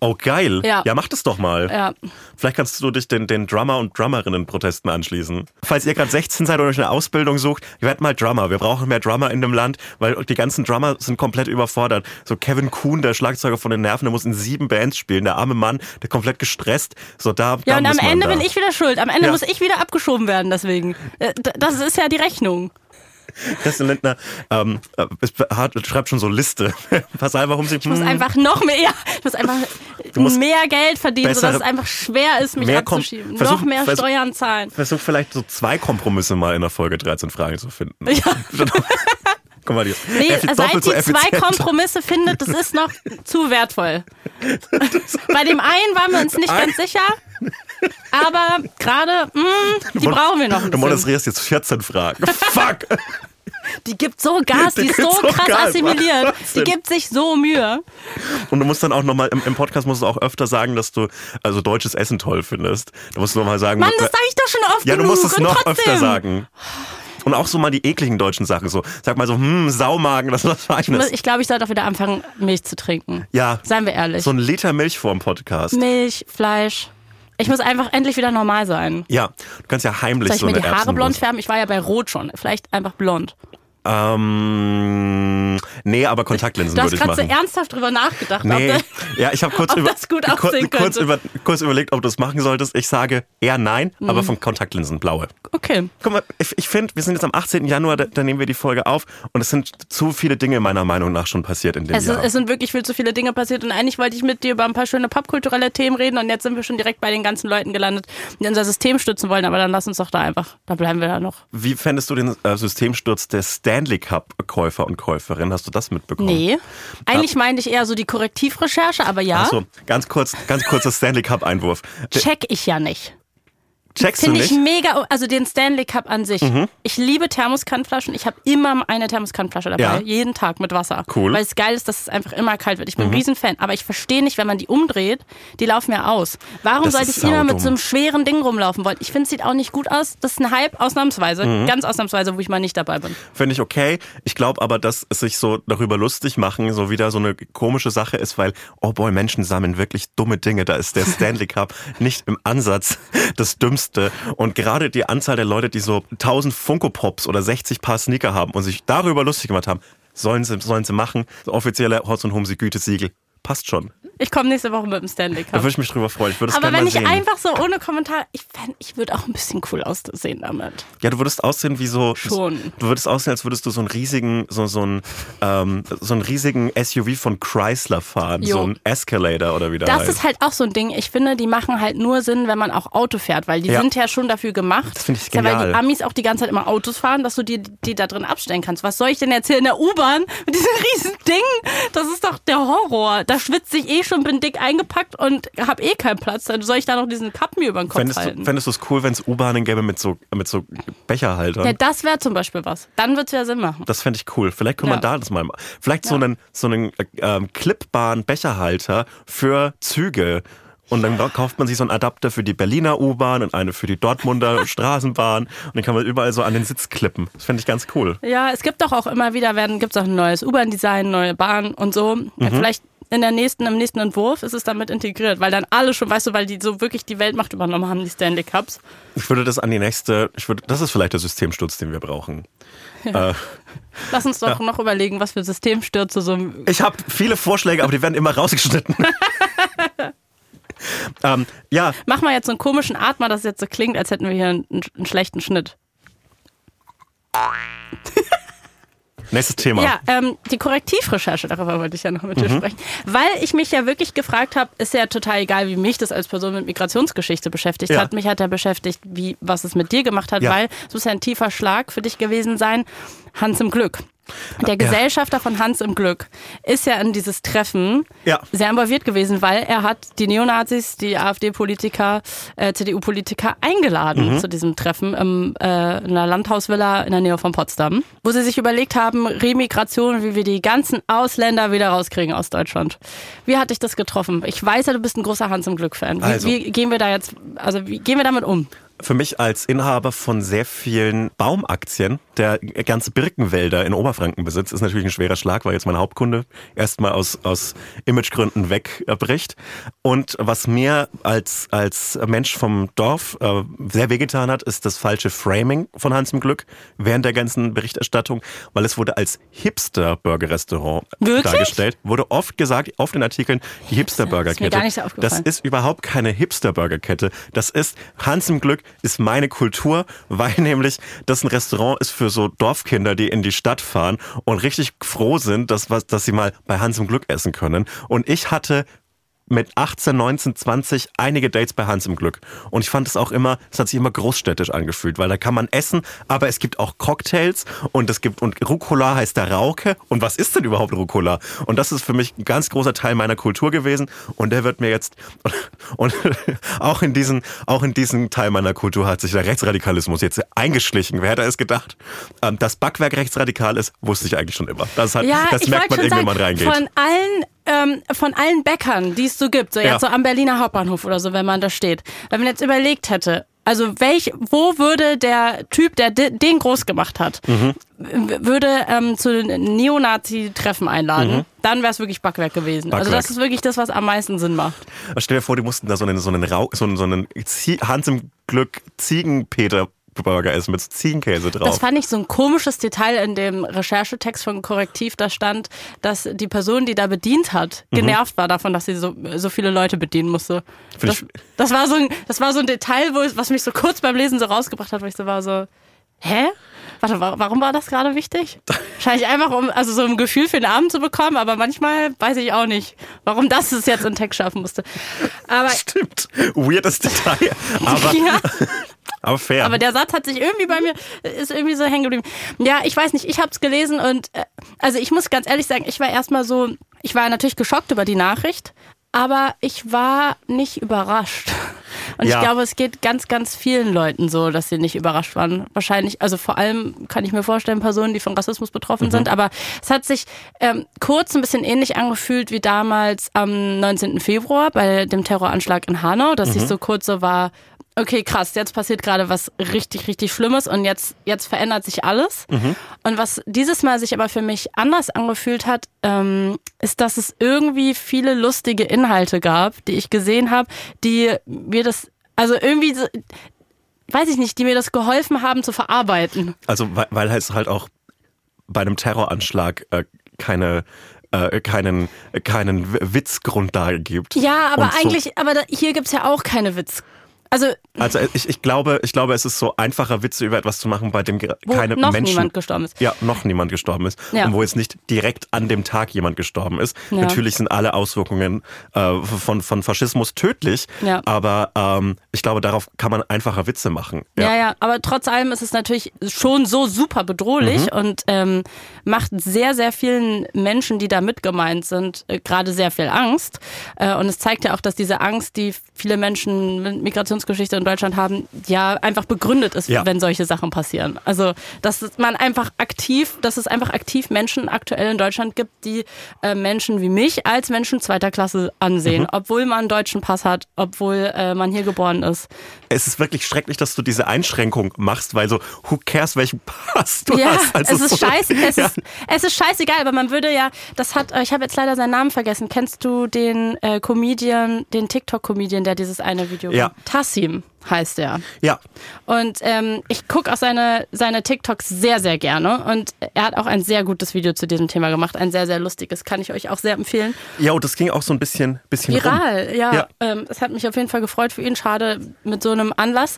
Oh, geil. Ja, mach das doch mal. Ja. Vielleicht kannst du dich den Drummer- und Drummerinnen-Protesten anschließen. Falls ihr gerade 16 seid und euch eine Ausbildung sucht, werdet mal Drummer. Wir brauchen mehr Drummer in dem Land, weil die ganzen Drummer sind komplett überfordert. So Kevin Kuhn, der Schlagzeuger von den Nerven, der muss in 7 Bands spielen. Der arme Mann, der komplett gestresst. So, und am Ende bin ich wieder schuld. Am Ende muss ich wieder abgeschoben werden deswegen. Das ist ja die Rechnung. Christian Lindner schreibt schon so Liste. Warum ich muss einfach noch mehr, ich muss einfach mehr Geld verdienen, sodass es einfach schwer ist, mich abzuschieben. Noch mehr Steuern zahlen. Versuch vielleicht so 2 Kompromisse mal in der Folge 13 Fragen zu finden. Ja. Guck mal, seit die 2 Kompromisse findet, das ist noch zu wertvoll. Bei dem einen waren wir uns nicht ganz sicher. Aber gerade, die brauchen wir noch ein bisschen. Du moderierst jetzt 14 Fragen. Fuck! Die gibt so Gas, die ist so krass assimiliert. Die gibt sich so Mühe. Und du musst dann auch nochmal, im Podcast musst du auch öfter sagen, dass du deutsches Essen toll findest. Du musst nochmal sagen... Mann, das sage ich doch schon oft genug. Ja, du musst es noch öfter sagen. Und auch so mal die ekligen deutschen Sachen. So, sag mal so, Saumagen, das ist was Feines. Ich glaube, ich sollte auch wieder anfangen, Milch zu trinken. Ja. Seien wir ehrlich. So 1 Liter Milch vor dem Podcast. Milch, Fleisch... Ich muss einfach endlich wieder normal sein. Ja, du kannst ja heimlich so eine Erbsen... Soll ich mir die Haare blond färben? Ich war ja bei Rot schon. Vielleicht einfach blond. Nee, aber Kontaktlinsen würde ich machen. Du hast gerade so ernsthaft drüber nachgedacht. Nee. Ja, ich habe kurz überlegt, ob du es machen solltest. Ich sage eher nein, aber von Kontaktlinsen blaue. Okay. Guck mal, ich finde, wir sind jetzt am 18. Januar, da nehmen wir die Folge auf und es sind zu viele Dinge meiner Meinung nach schon passiert in dem Jahr. Es sind wirklich viel zu viele Dinge passiert und eigentlich wollte ich mit dir über ein paar schöne popkulturelle Themen reden und jetzt sind wir schon direkt bei den ganzen Leuten gelandet, die unser System stützen wollen, aber dann lass uns doch da bleiben wir da noch. Wie fändest du den Systemsturz der Stanley Cup-Käufer und Käuferinnen? Hast du das mitbekommen? Nee. Eigentlich meinte ich eher so die Korrektivrecherche, aber ja. Achso, ganz kurzer Stanley Cup-Einwurf. Check ich ja nicht. Checkst du nicht? Finde ich mega, also den Stanley Cup an sich. Ich liebe Thermoskanflaschen. Ich habe immer eine Thermoskanflasche dabei, jeden Tag mit Wasser. Cool. Weil es geil ist, dass es einfach immer kalt wird. Ich bin ein Riesenfan, aber ich verstehe nicht, wenn man die umdreht, die laufen ja aus. Warum sollte ich immer mit so einem schweren Ding rumlaufen wollen? Ich finde, es sieht auch nicht gut aus. Das ist ein Hype, ausnahmsweise, ganz ausnahmsweise, wo ich mal nicht dabei bin. Finde ich okay. Ich glaube aber, dass es sich so darüber lustig machen, so wieder so eine komische Sache ist, weil, oh boy, Menschen sammeln wirklich dumme Dinge. Da ist der Stanley Cup nicht im Ansatz das Dümmste. Und gerade die Anzahl der Leute, die so 1000 Funko Pops oder 60 Paar Sneaker haben und sich darüber lustig gemacht haben, sollen sie machen. Das offizielle Hotz und Humsi Gütesiegel. Passt schon. Ich komme nächste Woche mit dem Stanley Cup. Da würde ich mich drüber freuen. Aber wenn ich einfach so ohne Kommentar, ich würde auch ein bisschen cool aussehen damit. Ja, du würdest aussehen wie so... Schon. Du würdest aussehen, als würdest du so einen riesigen, so einen riesigen SUV von Chrysler fahren. Jo. So ein Escalator oder wie das heißt. Das ist halt auch so ein Ding. Ich finde, die machen halt nur Sinn, wenn man auch Auto fährt, weil die sind ja schon dafür gemacht. Das finde ich genial. Weil die Amis auch die ganze Zeit immer Autos fahren, dass du die da drin abstellen kannst. Was soll ich denn erzählen in der U-Bahn mit diesem riesen Ding? Das ist doch der Horror. Da schwitze ich schon, bin dick eingepackt und habe keinen Platz. Dann soll ich da noch diesen Cup mir über den Kopf halten. Fändest du es cool, wenn es U-Bahnen gäbe mit so Becherhaltern? Ja, das wäre zum Beispiel was. Dann wird es ja Sinn machen. Das fände ich cool. Vielleicht können wir da das mal machen. Vielleicht so einen clipbaren Becherhalter für Züge. Und dann kauft man sich so einen Adapter für die Berliner U-Bahn und eine für die Dortmunder Straßenbahn. Und den kann man überall so an den Sitz klippen. Das fände ich ganz cool. Ja, es gibt doch auch immer wieder, gibt's auch ein neues U-Bahn-Design, neue Bahn und so. Ja, vielleicht im nächsten Entwurf ist es damit integriert, weil dann alle schon, weißt du, weil die so wirklich die Weltmacht übernommen haben, die Stanley Cups. Ich würde das das ist vielleicht der Systemsturz, den wir brauchen. Ja. Lass uns doch noch überlegen, was für Systemstürze so... Ich habe viele Vorschläge, aber die werden immer rausgeschnitten. Ja. Mach mal jetzt so einen komischen Atmer, dass es jetzt so klingt, als hätten wir hier einen schlechten Schnitt. Nächstes Thema. Ja, die Korrektivrecherche, darüber wollte ich ja noch mit dir sprechen. Weil ich mich ja wirklich gefragt habe, ist ja total egal, wie mich das als Person mit Migrationsgeschichte beschäftigt hat. Mich hat er beschäftigt, was es mit dir gemacht hat, weil es muss ja ein tiefer Schlag für dich gewesen sein. Hans im Glück. Der Gesellschafter von Hans im Glück ist ja in dieses Treffen sehr involviert gewesen, weil er hat die Neonazis, die AfD-Politiker, CDU-Politiker eingeladen zu diesem Treffen in einer Landhausvilla in der Nähe von Potsdam, wo sie sich überlegt haben, Remigration, wie wir die ganzen Ausländer wieder rauskriegen aus Deutschland. Wie hat dich das getroffen? Ich weiß ja, du bist ein großer Hans im Glück-Fan. Wie gehen wir da jetzt, wie gehen wir damit um? Für mich als Inhaber von sehr vielen Baumaktien, der ganze Birkenwälder in Oberfranken besitzt, ist natürlich ein schwerer Schlag, weil jetzt mein Hauptkunde erstmal aus Imagegründen wegbricht. Und was mir als Mensch vom Dorf sehr wehgetan hat, ist das falsche Framing von Hans im Glück während der ganzen Berichterstattung, weil es wurde als Hipster-Burger-Restaurant dargestellt. Wurde oft gesagt, oft in Artikeln, die Hipster-Burger-Kette. Das ist mir gar nicht so aufgefallen. Das ist überhaupt keine Hipster-Burger-Kette. Das ist Hans im Glück ist meine Kultur, weil nämlich das ein Restaurant ist für so Dorfkinder, die in die Stadt fahren und richtig froh sind, dass sie mal bei Hans im Glück essen können. Und ich hatte mit 18, 19, 20 einige Dates bei Hans im Glück. Und ich fand es auch immer, es hat sich immer großstädtisch angefühlt, weil da kann man essen, aber es gibt auch Cocktails und Rucola heißt da Rauke. Und was ist denn überhaupt Rucola? Und das ist für mich ein ganz großer Teil meiner Kultur gewesen. Und der wird mir jetzt, und auch in diesen Teil meiner Kultur hat sich der Rechtsradikalismus jetzt eingeschlichen. Wer hätte es gedacht? Dass Backwerk rechtsradikal ist, wusste ich eigentlich schon immer. Das merkt man irgendwie, wenn man reingeht. Von allen Bäckern, die es so gibt, jetzt so am Berliner Hauptbahnhof oder so, wenn man da steht, wenn man jetzt überlegt hätte, also wo würde der Typ, der den groß gemacht hat, würde zu Neonazi-Treffen einladen, dann wäre es wirklich Backwerk gewesen. Also das ist wirklich das, was am meisten Sinn macht. Stell dir vor, die mussten da so einen Hans im Glück Ziegenpeter Burger essen mit Ziegenkäse drauf. Das fand ich so ein komisches Detail in dem Recherchetext von Korrektiv. Da stand, dass die Person, die da bedient hat, genervt war davon, dass sie so viele Leute bedienen musste. Das war so ein Detail, was mich so kurz beim Lesen so rausgebracht hat, wo ich so war so, hä? Warte, warum war das gerade wichtig? Wahrscheinlich einfach, um so ein Gefühl für den Abend zu bekommen, aber manchmal weiß ich auch nicht, warum das es jetzt in Text schaffen musste. Aber stimmt, weirdes Detail, aber... Ja. Aber fair. Aber der Satz hat sich irgendwie bei mir, ist irgendwie so hängen geblieben. Ja, ich weiß nicht, ich habe es gelesen und also ich muss ganz ehrlich sagen, ich war natürlich geschockt über die Nachricht, aber ich war nicht überrascht. Und ich glaube, es geht ganz, ganz vielen Leuten so, dass sie nicht überrascht waren. Wahrscheinlich, also vor allem kann ich mir vorstellen, Personen, die von Rassismus betroffen sind. Aber es hat sich kurz ein bisschen ähnlich angefühlt wie damals am 19. Februar bei dem Terroranschlag in Hanau, dass ich so kurz so war, okay, krass, jetzt passiert gerade was richtig, richtig Schlimmes und jetzt verändert sich alles. Und was dieses Mal sich aber für mich anders angefühlt hat, ist, dass es irgendwie viele lustige Inhalte gab, die ich gesehen habe, die mir das, also irgendwie, weiß ich nicht, die mir das geholfen haben zu verarbeiten. Also weil es halt auch bei einem Terroranschlag keinen Witzgrundlage gibt. Ja, aber hier gibt's ja auch keine Witz. Also ich glaube, es ist so einfacher, Witze über etwas zu machen, bei dem keine noch Menschen... niemand gestorben ist. Ja, noch niemand gestorben ist. Ja. Und wo jetzt nicht direkt an dem Tag jemand gestorben ist. Ja. Natürlich sind alle Auswirkungen von Faschismus tödlich, aber ich glaube, darauf kann man einfacher Witze machen. Ja, aber trotz allem ist es natürlich schon so super bedrohlich und macht sehr, sehr vielen Menschen, die da mit gemeint sind, gerade sehr viel Angst. Und es zeigt ja auch, dass diese Angst, die viele Menschen mit Migrationsgeschichte in Deutschland haben, ja einfach begründet ist, wenn solche Sachen passieren. Also, dass es einfach aktiv Menschen aktuell in Deutschland gibt, die Menschen wie mich als Menschen zweiter Klasse ansehen, obwohl man einen deutschen Pass hat, obwohl man hier geboren ist. Es ist wirklich schrecklich, dass du diese Einschränkung machst, weil so, who cares, welchen Pass du hast? Also es ist scheiße, es ist scheißegal, aber man würde ja, ich habe jetzt leider seinen Namen vergessen, kennst du den Comedian, den TikTok-Comedian, der dieses eine Video macht? Tassim heißt er. Ja. Und ich gucke auch seine TikToks sehr, sehr gerne. Und er hat auch ein sehr gutes Video zu diesem Thema gemacht. Ein sehr, sehr lustiges. Kann ich euch auch sehr empfehlen. Ja, und das ging auch so ein bisschen viral, rum. Ja. Es hat mich auf jeden Fall gefreut für ihn. Schade mit so einem Anlass.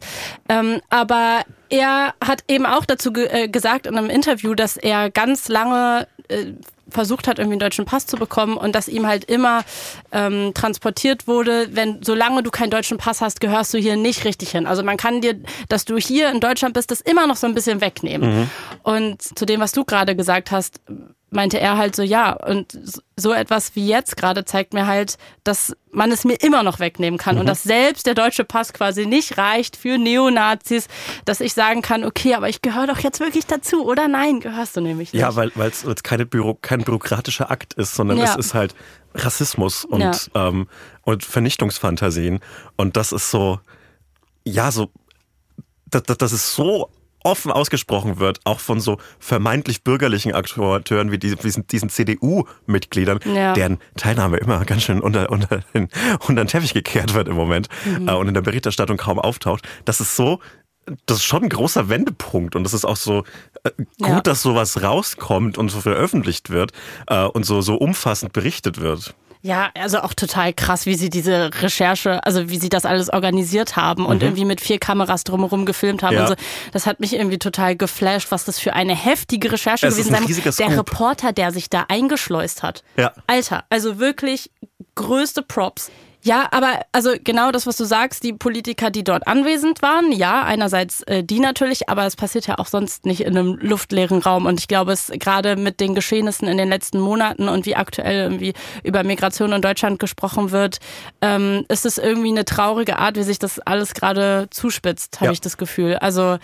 Aber er hat eben auch dazu gesagt in einem Interview, dass er ganz lange versucht hat, irgendwie einen deutschen Pass zu bekommen und dass ihm halt immer transportiert wurde, solange du keinen deutschen Pass hast, gehörst du hier nicht richtig hin. Also man kann dir, dass du hier in Deutschland bist, das immer noch so ein bisschen wegnehmen. Und zu dem, was du gerade gesagt hast, meinte er halt so, ja, und so etwas wie jetzt gerade zeigt mir halt, dass man es mir immer noch wegnehmen kann und dass selbst der deutsche Pass quasi nicht reicht für Neonazis, dass ich sagen kann, okay, aber ich gehöre doch jetzt wirklich dazu, oder nein, gehörst du nämlich nicht. Ja, weil es kein bürokratischer Akt ist, sondern es ist halt Rassismus und Vernichtungsfantasien und das ist so, dass es so offen ausgesprochen wird, auch von so vermeintlich bürgerlichen Akteuren wie diesen CDU-Mitgliedern, deren Teilnahme immer ganz schön unter den Teppich gekehrt wird im Moment und in der Berichterstattung kaum auftaucht. Das ist schon ein großer Wendepunkt und das ist auch so gut, dass sowas rauskommt und so veröffentlicht wird und so umfassend berichtet wird. Ja, also auch total krass, wie sie diese Recherche, also wie sie das alles organisiert haben und irgendwie mit 4 Kameras drumherum gefilmt haben. Und so. Das hat mich irgendwie total geflasht, was das für eine heftige Recherche gewesen sein muss. Der Reporter, der sich da eingeschleust hat. Ja. Alter, also wirklich größte Props. Ja, aber also genau das, was du sagst, die Politiker, die dort anwesend waren, ja, einerseits die natürlich, aber es passiert ja auch sonst nicht in einem luftleeren Raum und ich glaube, es gerade mit den Geschehnissen in den letzten Monaten und wie aktuell irgendwie über Migration in Deutschland gesprochen wird, ist es irgendwie eine traurige Art, wie sich das alles gerade zuspitzt, habe ich das Gefühl. Also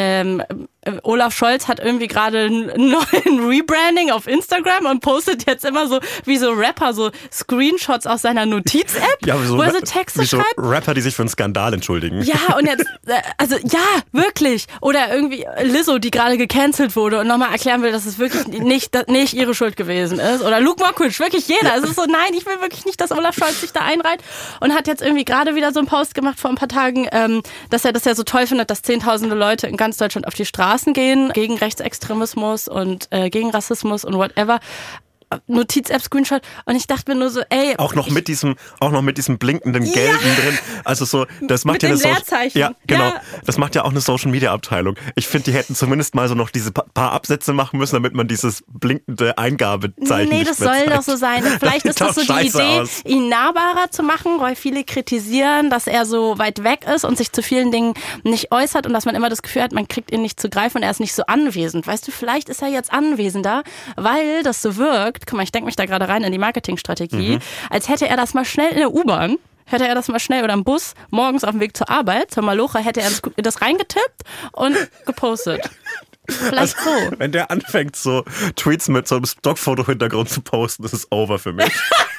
Olaf Scholz hat irgendwie gerade einen neuen Rebranding auf Instagram und postet jetzt immer so wie so Rapper so Screenshots aus seiner Notiz-App, wo er so Texte schreibt. So Rapper, die sich für einen Skandal entschuldigen. Ja, und jetzt, also ja, wirklich. Oder irgendwie Lizzo, die gerade gecancelt wurde und nochmal erklären will, dass es wirklich nicht ihre Schuld gewesen ist. Oder Luke Mockridge, wirklich jeder. Es ist so, nein, ich will wirklich nicht, dass Olaf Scholz sich da einreiht. Und hat jetzt irgendwie gerade wieder so einen Post gemacht vor ein paar Tagen, dass er das ja so toll findet, dass Zehntausende Leute in ganz Deutschland auf die Straßen gehen, gegen Rechtsextremismus und gegen Rassismus und whatever. Notiz-App-Screenshot und ich dachte mir nur so, ey. Auch noch mit diesem blinkenden Gelben drin. Also so, das macht mit ja eine Ja, genau. Ja. Das macht ja auch eine Social-Media-Abteilung. Ich finde, die hätten zumindest mal so noch diese paar Absätze machen müssen, damit man dieses blinkende Eingabezeichen Nee, das soll doch so sein. Vielleicht ist das so die Idee, ihn nahbarer zu machen, weil viele kritisieren, dass er so weit weg ist und sich zu vielen Dingen nicht äußert und dass man immer das Gefühl hat, man kriegt ihn nicht zu greifen und er ist nicht so anwesend. Weißt du, vielleicht ist er jetzt anwesender, weil das so wirkt. Guck mal, ich denke mich da gerade rein in die Marketingstrategie, als hätte er das mal schnell in der U-Bahn, oder im Bus, morgens auf dem Weg zur Arbeit, zur Malocha, hätte er das reingetippt und gepostet. Vielleicht also, so. Wenn der anfängt, so Tweets mit so einem Stockfoto-Hintergrund zu posten, das ist over für mich.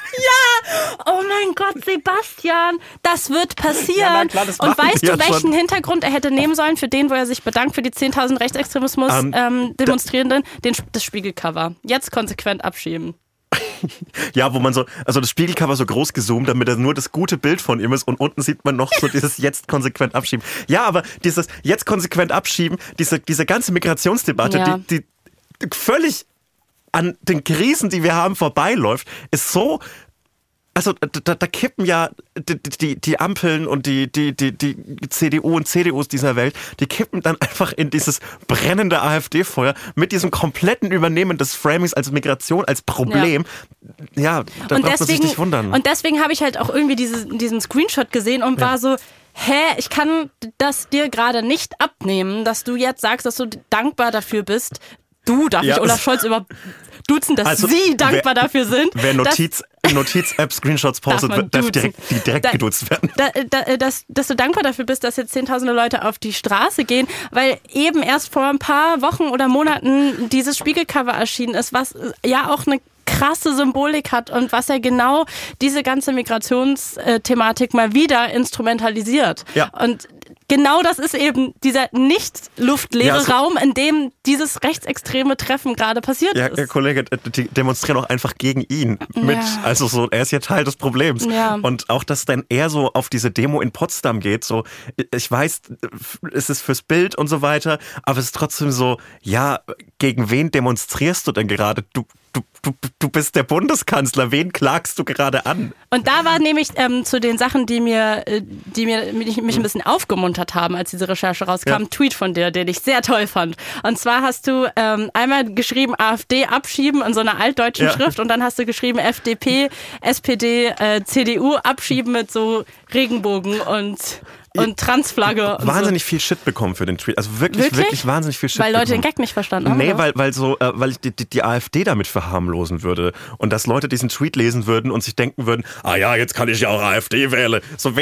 Ja! Oh mein Gott, Sebastian, das wird passieren. Ja, klar, und weißt du, welchen Hintergrund er hätte nehmen sollen für den, wo er sich bedankt für die 10.000 Rechtsextremismus-Demonstrierenden? Das Spiegelcover. Jetzt konsequent abschieben. Ja, wo man so, also das Spiegelcover so groß gezoomt, damit da nur das gute Bild von ihm ist und unten sieht man noch so dieses jetzt konsequent abschieben. Ja, aber dieses jetzt konsequent abschieben, diese ganze Migrationsdebatte, die völlig an den Krisen, die wir haben, vorbeiläuft, ist so. Also da kippen ja die Ampeln und die CDU und CDUs dieser Welt, die kippen dann einfach in dieses brennende AfD-Feuer mit diesem kompletten Übernehmen des Framings als Migration, als Problem. Ja, da braucht man sich nicht wundern. Und deswegen habe ich halt auch irgendwie diesen Screenshot gesehen und war so, ich kann das dir gerade nicht abnehmen, dass du jetzt sagst, dass du dankbar dafür bist. Darf ich Olaf Scholz duzen, dass Sie dankbar dafür sind. Wer Notiz-App-Screenshots postet, darf direkt geduzt werden. Dass du dankbar dafür bist, dass jetzt Zehntausende Leute auf die Straße gehen, weil eben erst vor ein paar Wochen oder Monaten dieses Spiegelcover erschienen ist, was ja auch eine krasse Symbolik hat und was ja genau diese ganze Migrationsthematik mal wieder instrumentalisiert. Ja. Und genau das ist eben dieser nicht luftleere Raum, in dem dieses rechtsextreme Treffen gerade passiert ist. Ja, Kollege, die demonstrieren auch einfach gegen ihn mit. Also so, er ist ja Teil des Problems. Ja. Und auch, dass dann er so auf diese Demo in Potsdam geht, so, ich weiß, es ist fürs Bild und so weiter, aber es ist trotzdem so, ja, gegen wen demonstrierst du denn gerade? Du bist der Bundeskanzler, wen klagst du gerade an? Und da war nämlich zu den Sachen, die mich ein bisschen aufgemuntert haben, als diese Recherche rauskam, ein Tweet von dir, den ich sehr toll fand. Und zwar hast du einmal geschrieben, AfD abschieben in so einer altdeutschen Schrift und dann hast du geschrieben, FDP, SPD, CDU abschieben mit so Regenbogen und Transflagge. Und wahnsinnig viel Shit bekommen für den Tweet. Also wirklich wahnsinnig viel Shit bekommen. Weil Leute den Gag nicht verstanden haben? Nee, weil ich die AfD damit verharmlosen würde. Und dass Leute diesen Tweet lesen würden und sich denken würden, jetzt kann ich ja auch AfD wählen. So,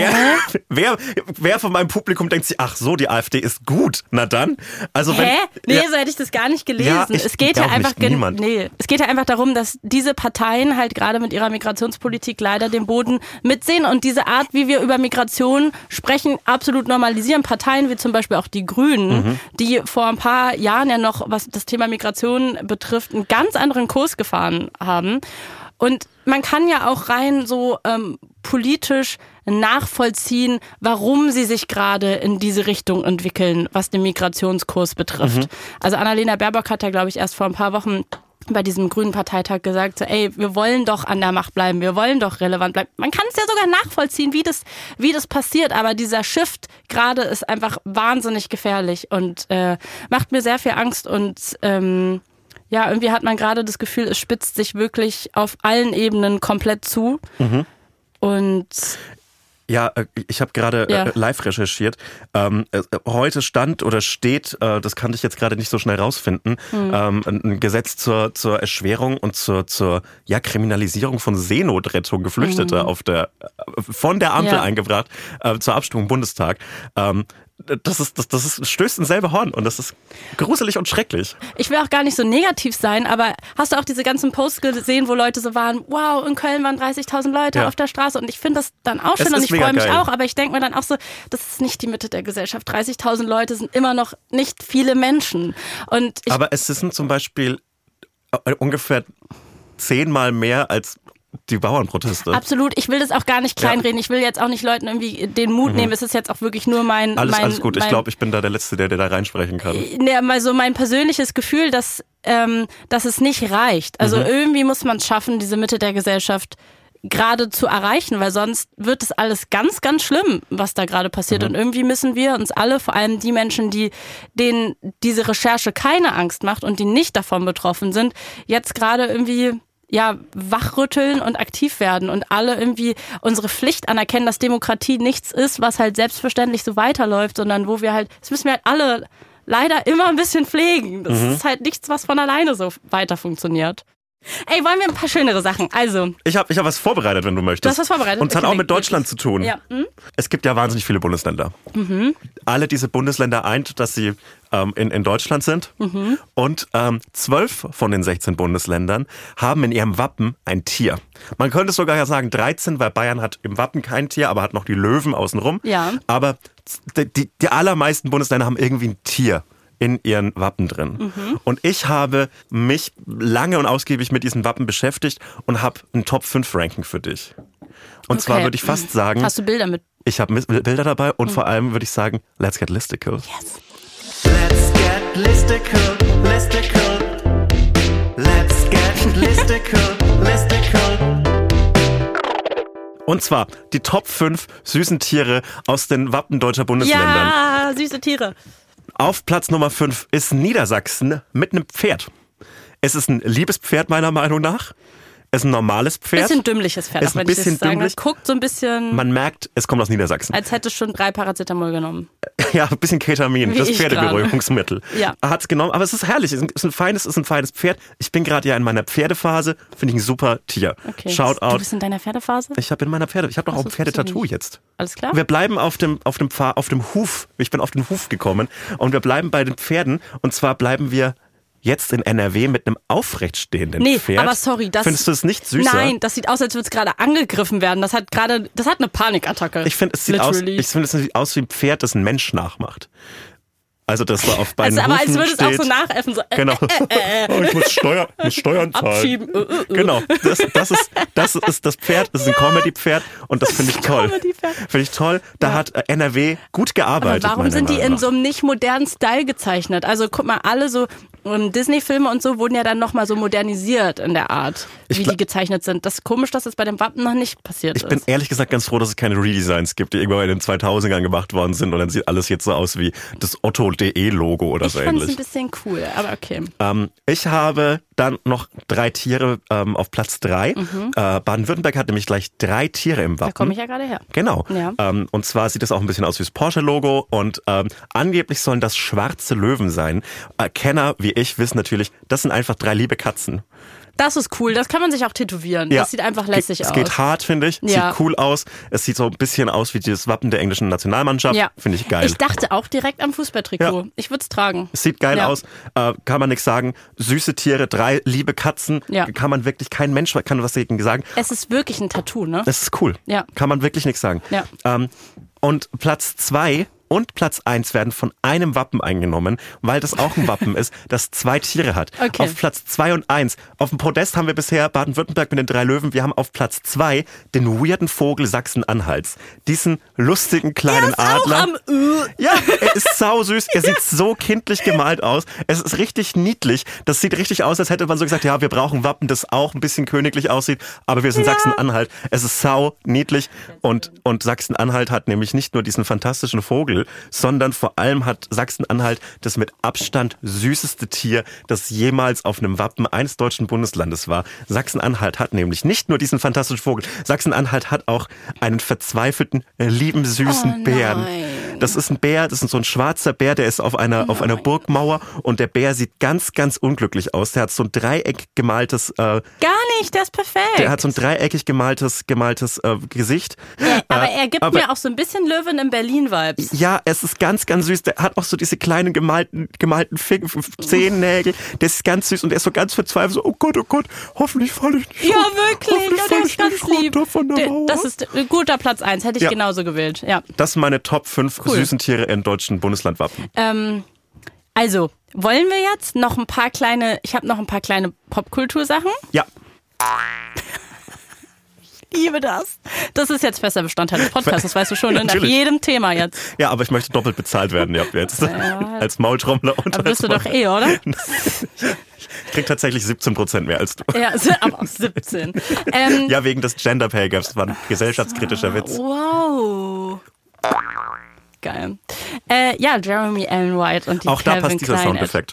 wer von meinem Publikum denkt sich, ach so, die AfD ist gut. Na dann. Also so hätte ich das gar nicht gelesen. Ja, es geht ja einfach es geht ja einfach darum, dass diese Parteien halt gerade mit ihrer Migrationspolitik leider den Boden mitsehen und diese Art, wie wir über Migration sprechen, absolut normalisieren. Parteien wie zum Beispiel auch die Grünen, die vor ein paar Jahren ja noch, was das Thema Migration betrifft, einen ganz anderen Kurs gefahren haben. Und man kann ja auch rein so politisch nachvollziehen, warum sie sich gerade in diese Richtung entwickeln, was den Migrationskurs betrifft. Also Annalena Baerbock hat ja, glaube ich, erst vor ein paar Wochen bei diesem grünen Parteitag gesagt, so, ey, wir wollen doch an der Macht bleiben, wir wollen doch relevant bleiben. Man kann es ja sogar nachvollziehen, wie das passiert, aber dieser Shift gerade ist einfach wahnsinnig gefährlich und macht mir sehr viel Angst und irgendwie hat man gerade das Gefühl, es spitzt sich wirklich auf allen Ebenen komplett zu. Und ja, ich habe gerade live recherchiert. Heute stand oder steht, das kann ich jetzt gerade nicht so schnell rausfinden, ein Gesetz zur Erschwerung und zur Kriminalisierung von Seenotrettung Geflüchteter von der Ampel eingebracht zur Abstimmung im Bundestag. Das stößt ins selbe Horn und das ist gruselig und schrecklich. Ich will auch gar nicht so negativ sein, aber hast du auch diese ganzen Posts gesehen, wo Leute so waren, wow, in Köln waren 30.000 Leute auf der Straße und ich finde das dann auch schön und ich freue mich auch, aber ich denke mir dann auch so, das ist nicht die Mitte der Gesellschaft. 30.000 Leute sind immer noch nicht viele Menschen. Aber es sind zum Beispiel ungefähr 10-mal mehr als die Bauernproteste. Absolut. Ich will das auch gar nicht kleinreden. Ich will jetzt auch nicht Leuten irgendwie den Mut nehmen. Es ist jetzt auch wirklich nur Alles gut. Ich glaube, ich bin da der Letzte, der da reinsprechen kann. Mal so mein persönliches Gefühl, dass es nicht reicht. Also irgendwie muss man es schaffen, diese Mitte der Gesellschaft gerade zu erreichen, weil sonst wird es alles ganz, ganz schlimm, was da gerade passiert. Und irgendwie müssen wir uns alle, vor allem die Menschen, denen diese Recherche keine Angst macht und die nicht davon betroffen sind, jetzt gerade irgendwie wachrütteln und aktiv werden und alle irgendwie unsere Pflicht anerkennen, dass Demokratie nichts ist, was halt selbstverständlich so weiterläuft, sondern das müssen wir halt alle leider immer ein bisschen pflegen. Das ist halt nichts, was von alleine so weiter funktioniert. Ey, wollen wir ein paar schönere Sachen? Also. Ich hab was vorbereitet, wenn du möchtest. Du hast was vorbereitet? Und es hat auch mit Deutschland zu tun. Ja. Es gibt ja wahnsinnig viele Bundesländer. Alle diese Bundesländer eint, dass sie in Deutschland sind. Und 12 von den 16 Bundesländern haben in ihrem Wappen ein Tier. Man könnte sogar sagen 13, weil Bayern hat im Wappen kein Tier, aber hat noch die Löwen außenrum. Ja. Aber die allermeisten Bundesländer haben irgendwie ein Tier in ihren Wappen drin. Und ich habe mich lange und ausgiebig mit diesen Wappen beschäftigt und habe ein Top-5-Ranking für dich. Und zwar würde ich fast sagen... Hast du Bilder mit? Ich habe Bilder dabei und vor allem würde ich sagen, let's get listicle. Yes. Let's get listicle, listicle. Let's get listicle, listicle. Und zwar die Top 5 süßen Tiere aus den Wappen deutscher Bundesländern. Ja, süße Tiere. Auf Platz Nummer 5 ist Niedersachsen mit einem Pferd. Es ist ein liebes Pferd meiner Meinung nach. Es ist ein normales Pferd. Bisschen dümmliches Pferd, ist ein bisschen dümmlich. Guckt so ein bisschen... Man merkt, es kommt aus Niedersachsen. Als hätte es schon 3 Paracetamol genommen. Ja, ein bisschen Ketamin, das Pferdeberuhigungsmittel. Ja. Hat es genommen, aber es ist herrlich. Es ist ein feines Pferd. Ich bin gerade ja in meiner Pferdephase. Finde ich ein super Tier. Okay. Shoutout. Du bist in deiner Pferdephase? Ich habe doch auch ein Pferdetattoo jetzt. Alles klar. Wir bleiben auf dem Huf. Ich bin auf den Huf gekommen und wir bleiben bei den Pferden. Und zwar bleiben wir jetzt in NRW mit einem aufrechtstehenden Pferd. Aber sorry, findest du es nicht süßer? Nein, das sieht aus, als würde es gerade angegriffen werden. Das hat eine Panikattacke. Ich finde, es sieht aus wie ein Pferd, das ein Mensch nachmacht. Also das war auf beiden Hufen aber als würde es auch so nachäffen. So, genau. Oh, ich muss Steuern zahlen. Abschieben. Genau. Das ist das Pferd. Das ist ein Comedy-Pferd und das finde ich toll. Finde ich toll. Da hat NRW gut gearbeitet. Aber warum sind die in so einem nicht modernen Style gezeichnet? Also guck mal, alle so Disney-Filme und so wurden ja dann nochmal so modernisiert in der Art, wie die gezeichnet sind. Das ist komisch, dass das bei dem Wappen noch nicht passiert ist. Ich bin ehrlich gesagt ganz froh, dass es keine Redesigns gibt, die irgendwann in den 2000ern gemacht worden sind und dann sieht alles jetzt so aus wie das Otto.de-Logo oder so ähnlich. Ich fand es ein bisschen cool, aber okay. Ich habe dann noch 3 Tiere auf Platz 3. Baden-Württemberg hat nämlich gleich 3 Tiere im Wappen. Da komme ich ja gerade her. Genau. Ja. Und zwar sieht es auch ein bisschen aus wie das Porsche-Logo und angeblich sollen das schwarze Löwen sein. Kenner wie ich wissen natürlich, das sind einfach 3 liebe Katzen. Das ist cool, das kann man sich auch tätowieren. Ja. Das sieht einfach lässig aus. Es geht hart, finde ich. Sieht cool aus. Es sieht so ein bisschen aus wie dieses Wappen der englischen Nationalmannschaft. Ja. Finde ich geil. Ich dachte auch direkt am Fußballtrikot. Ja. Ich würde es tragen. Es sieht geil aus. Kann man nichts sagen. Süße Tiere, 3 liebe Katzen. Ja. Kann man wirklich, kein Mensch kann was dagegen sagen. Es ist wirklich ein Tattoo, ne? Das ist cool. Ja. Kann man wirklich nichts sagen. Ja. Und Platz 2 und Platz 1 werden von einem Wappen eingenommen, weil das auch ein Wappen ist, das 2 Tiere hat. Okay. Auf Platz 2 und 1. Auf dem Podest haben wir bisher Baden-Württemberg mit den 3 Löwen. Wir haben auf Platz 2 den weirden Vogel Sachsen-Anhalts. Diesen lustigen kleinen Adler. Ja, er ist sausüß. Er sieht so kindlich gemalt aus. Es ist richtig niedlich. Das sieht richtig aus, als hätte man so gesagt, ja, wir brauchen ein Wappen, das auch ein bisschen königlich aussieht, aber wir sind Sachsen-Anhalt. Es ist sau niedlich und Sachsen-Anhalt hat nämlich nicht nur diesen fantastischen Vogel, sondern vor allem hat Sachsen-Anhalt das mit Abstand süßeste Tier, das jemals auf einem Wappen eines deutschen Bundeslandes war. Sachsen-Anhalt hat nämlich nicht nur diesen fantastischen Vogel, Sachsen-Anhalt hat auch einen verzweifelten, lieben, süßen Bären. Das ist ein Bär, das ist so ein schwarzer Bär, der ist auf einer Burgmauer und der Bär sieht ganz, ganz unglücklich aus. Der hat so ein dreieckig gemaltes... Gar nicht, der ist perfekt. Der hat so ein dreieckig gemaltes Gesicht. Ja, aber er gibt mir auch so ein bisschen Löwen in Berlin-Vibes. Ja, es ist ganz, ganz süß. Der hat auch so diese kleinen gemalten Zehennägel. Der ist ganz süß und der ist so ganz verzweifelt. So, oh Gott, hoffentlich falle ich nicht. Ja, wirklich. Ja, der ist ganz lieb. Das ist ein guter Platz 1. Hätte ich genauso gewählt. Ja. Das sind meine Top 5 süßen Tiere im deutschen Bundeslandwappen. Also, wollen wir jetzt noch ein paar kleine... Ich habe noch ein paar kleine Popkultursachen. Ja. Ich liebe das. Das ist jetzt fester Bestandteil des Podcasts, das weißt du schon, nach jedem Thema jetzt. Ja, aber ich möchte doppelt bezahlt werden, jetzt. Als Maultrommler und aber bist du doch oder? Ich krieg tatsächlich 17% mehr als du. Ja, aber auch 17. Ja, wegen des Gender Pay Gaps. Das war ein gesellschaftskritischer Witz. Wow. Geil. Jeremy Allen White und die auch Calvin da passt dieser Soundeffekt.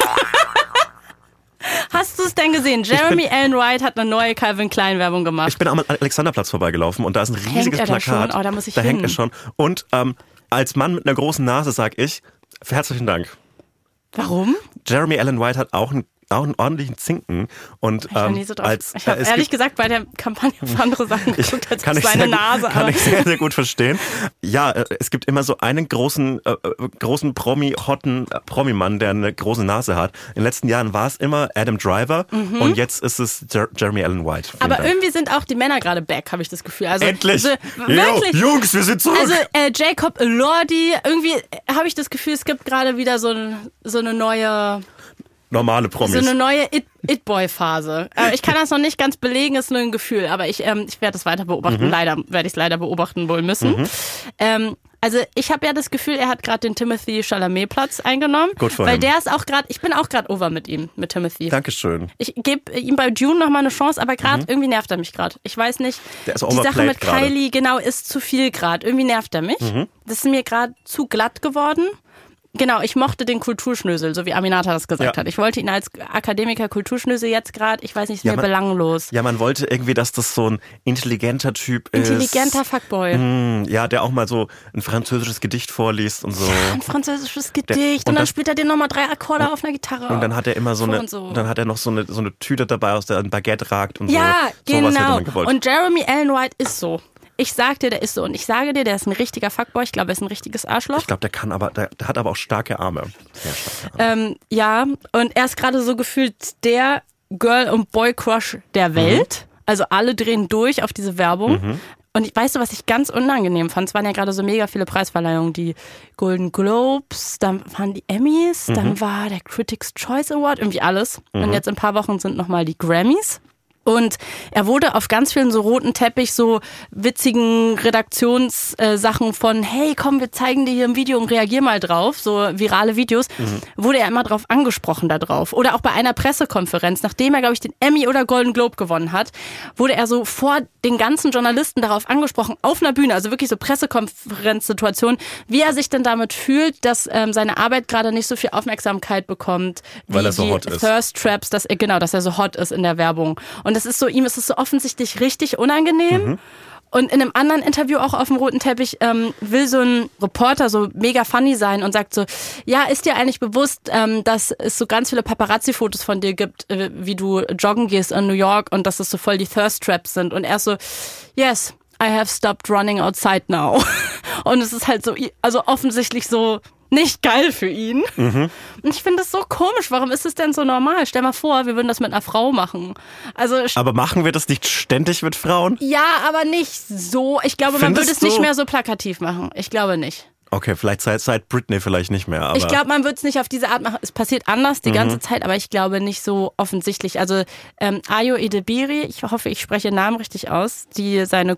Hast du es denn gesehen? Jeremy Allen White hat eine neue Calvin Klein Werbung gemacht. Ich bin am Alexanderplatz vorbeigelaufen und da ist ein riesiges Plakat. Da muss ich hin. Hängt er schon. Und als Mann mit einer großen Nase sag ich, herzlichen Dank. Warum? Jeremy Allen White hat auch einen ordentlichen Zinken. Und, ich habe ehrlich gesagt bei der Kampagne auf andere Sachen geguckt als auf seine Nase. Kann ich sehr, sehr gut verstehen. Ja, es gibt immer so einen großen Promi-Mann, der eine große Nase hat. In den letzten Jahren war es immer Adam Driver und jetzt ist es Jeremy Allen White. Aber irgendwie sind auch die Männer gerade back, habe ich das Gefühl. Also, endlich! Wirklich. Jungs, wir sind zurück! Also Jacob Elordi, irgendwie habe ich das Gefühl, es gibt gerade wieder so eine neue... Normale Promis. So eine neue It-Boy-Phase. Ich kann das noch nicht ganz belegen, ist nur ein Gefühl, aber ich werde es weiter beobachten. Leider werde ich es leider beobachten wohl müssen. Also ich habe ja das Gefühl, er hat gerade den Timothée Chalamet-Platz eingenommen. Gut für weil ihn. der ist auch gerade, ich bin auch gerade over mit ihm, mit Timothy. Dankeschön. Ich gebe ihm bei Dune nochmal eine Chance, aber gerade irgendwie nervt er mich gerade. Ich weiß nicht, der ist die Sache mit grade. Kylie, genau, ist zu viel gerade. Irgendwie nervt er mich. Das ist mir gerade zu glatt geworden. Genau, ich mochte den Kulturschnösel, so wie Aminata das gesagt hat. Ich wollte ihn als Akademiker Kulturschnösel jetzt gerade, ich weiß nicht, ist mir belanglos. Ja, man wollte irgendwie, dass das so ein intelligenter Typ ist. Intelligenter Fuckboy. Ja, der auch mal so ein französisches Gedicht vorliest und so. Ja, ein französisches Gedicht und dann spielt er dir nochmal 3 Akkorde auf einer Gitarre. Und dann hat er immer dann hat er noch so eine Tüte dabei, aus der ein Baguette ragt und so. Ja, genau. So was hätte man und Jeremy Allen White ist so. Ich sag dir, der ist so. Und ich sage dir, der ist ein richtiger Fuckboy. Ich glaube, er ist ein richtiges Arschloch. Ich glaube, der hat aber auch starke Arme. Sehr starke Arme. Ja, und er ist gerade so gefühlt der Girl- und Boy-Crush der Welt. Also alle drehen durch auf diese Werbung. Und weißt du, was ich ganz unangenehm fand? Es waren ja gerade so mega viele Preisverleihungen. Die Golden Globes, dann waren die Emmys, dann war der Critics' Choice Award, irgendwie alles. Und jetzt in ein paar Wochen sind nochmal die Grammys. Und er wurde auf ganz vielen so roten Teppich, so witzigen Redaktionssachen von, hey, komm, wir zeigen dir hier ein Video und reagier mal drauf, so virale Videos, wurde er immer drauf angesprochen da drauf. Oder auch bei einer Pressekonferenz, nachdem er, glaube ich, den Emmy oder Golden Globe gewonnen hat, wurde er so vor den ganzen Journalisten darauf angesprochen, auf einer Bühne, also wirklich so Pressekonferenzsituation, wie er sich denn damit fühlt, dass seine Arbeit gerade nicht so viel Aufmerksamkeit bekommt, wie weil er so hot die ist. Thirst Traps, dass er so hot ist in der Werbung. Und das ist so, ihm ist es so offensichtlich richtig unangenehm. Und in einem anderen Interview auch auf dem roten Teppich will so ein Reporter so mega funny sein und sagt so, ja, ist dir eigentlich bewusst, dass es so ganz viele Paparazzi-Fotos von dir gibt, wie du joggen gehst in New York und dass es so voll die Thirst Traps sind. Und er ist so, yes, I have stopped running outside now. Und es ist halt so, also offensichtlich so nicht geil für ihn. Und ich finde das so komisch. Warum ist es denn so normal? Stell mal vor, wir würden das mit einer Frau machen. Also, aber machen wir das nicht ständig mit Frauen? Ja, aber nicht so. Ich glaube, man würde es nicht mehr so plakativ machen. Ich glaube nicht. Okay, vielleicht seit Britney vielleicht nicht mehr. Aber ich glaube, man wird es nicht auf diese Art machen. Es passiert anders die ganze Zeit, aber ich glaube nicht so offensichtlich. Also Ayo Edebiri, ich hoffe, ich spreche den Namen richtig aus, die seine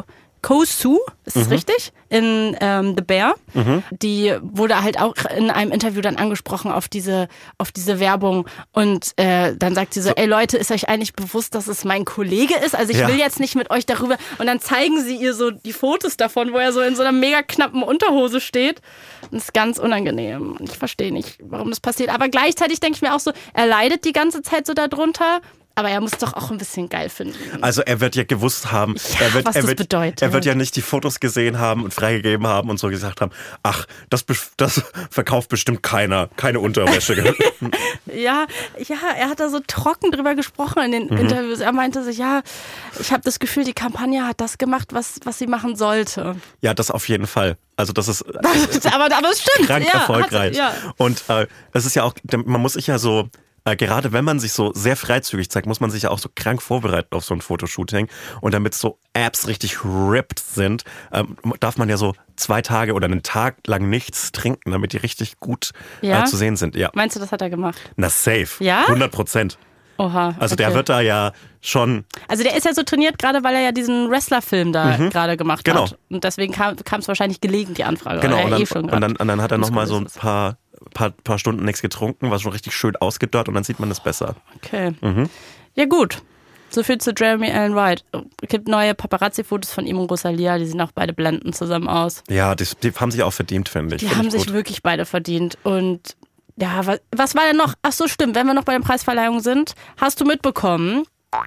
Kosu, ist das richtig? In The Bear. Die wurde halt auch in einem Interview dann angesprochen auf diese Werbung und dann sagt sie so, ey Leute, ist euch eigentlich bewusst, dass es mein Kollege ist? Also ich will jetzt nicht mit euch darüber. Und dann zeigen sie ihr so die Fotos davon, wo er so in so einer mega knappen Unterhose steht. Das ist ganz unangenehm. Ich verstehe nicht, warum das passiert. Aber gleichzeitig denke ich mir auch so, er leidet die ganze Zeit so darunter. Aber er muss doch auch ein bisschen geil finden. Also er wird ja gewusst haben, was das bedeutet. Er wird ja nicht die Fotos gesehen haben und freigegeben haben und so gesagt haben, ach, das verkauft bestimmt keiner, keine Unterwäsche. Ja, er hat da so trocken drüber gesprochen in den Interviews. Er meinte sich, ja, ich habe das Gefühl, die Kampagne hat das gemacht, was sie machen sollte. Ja, das auf jeden Fall. Also das ist aber es stimmt. Krank erfolgreich. Ja. Und es ist ja auch, man muss sich ja so, gerade wenn man sich so sehr freizügig zeigt, muss man sich ja auch so krank vorbereiten auf so ein Fotoshooting. Und damit so Abs richtig ripped sind, darf man ja so 2 Tage oder einen Tag lang nichts trinken, damit die richtig gut zu sehen sind. Ja. Meinst du, das hat er gemacht? Na, safe. Ja? 100%. Oha. Also der wird da ja schon... Also der ist ja so trainiert, gerade weil er ja diesen Wrestler-Film da gerade gemacht hat. Und deswegen kam es wahrscheinlich gelegen, die Anfrage. Genau, und dann hat er nochmal so ein paar Stunden nichts getrunken, war schon richtig schön ausgedörrt und dann sieht man es besser. Okay. Ja gut. So viel zu Jeremy Allen White. Es gibt neue Paparazzi-Fotos von ihm und Rosalia, die sehen auch beide blendend zusammen aus. Ja, die haben sich auch verdient, finde ich. Die haben sich wirklich beide verdient. Und ja, was war denn noch? Ach so, stimmt, wenn wir noch bei den Preisverleihungen sind, hast du mitbekommen?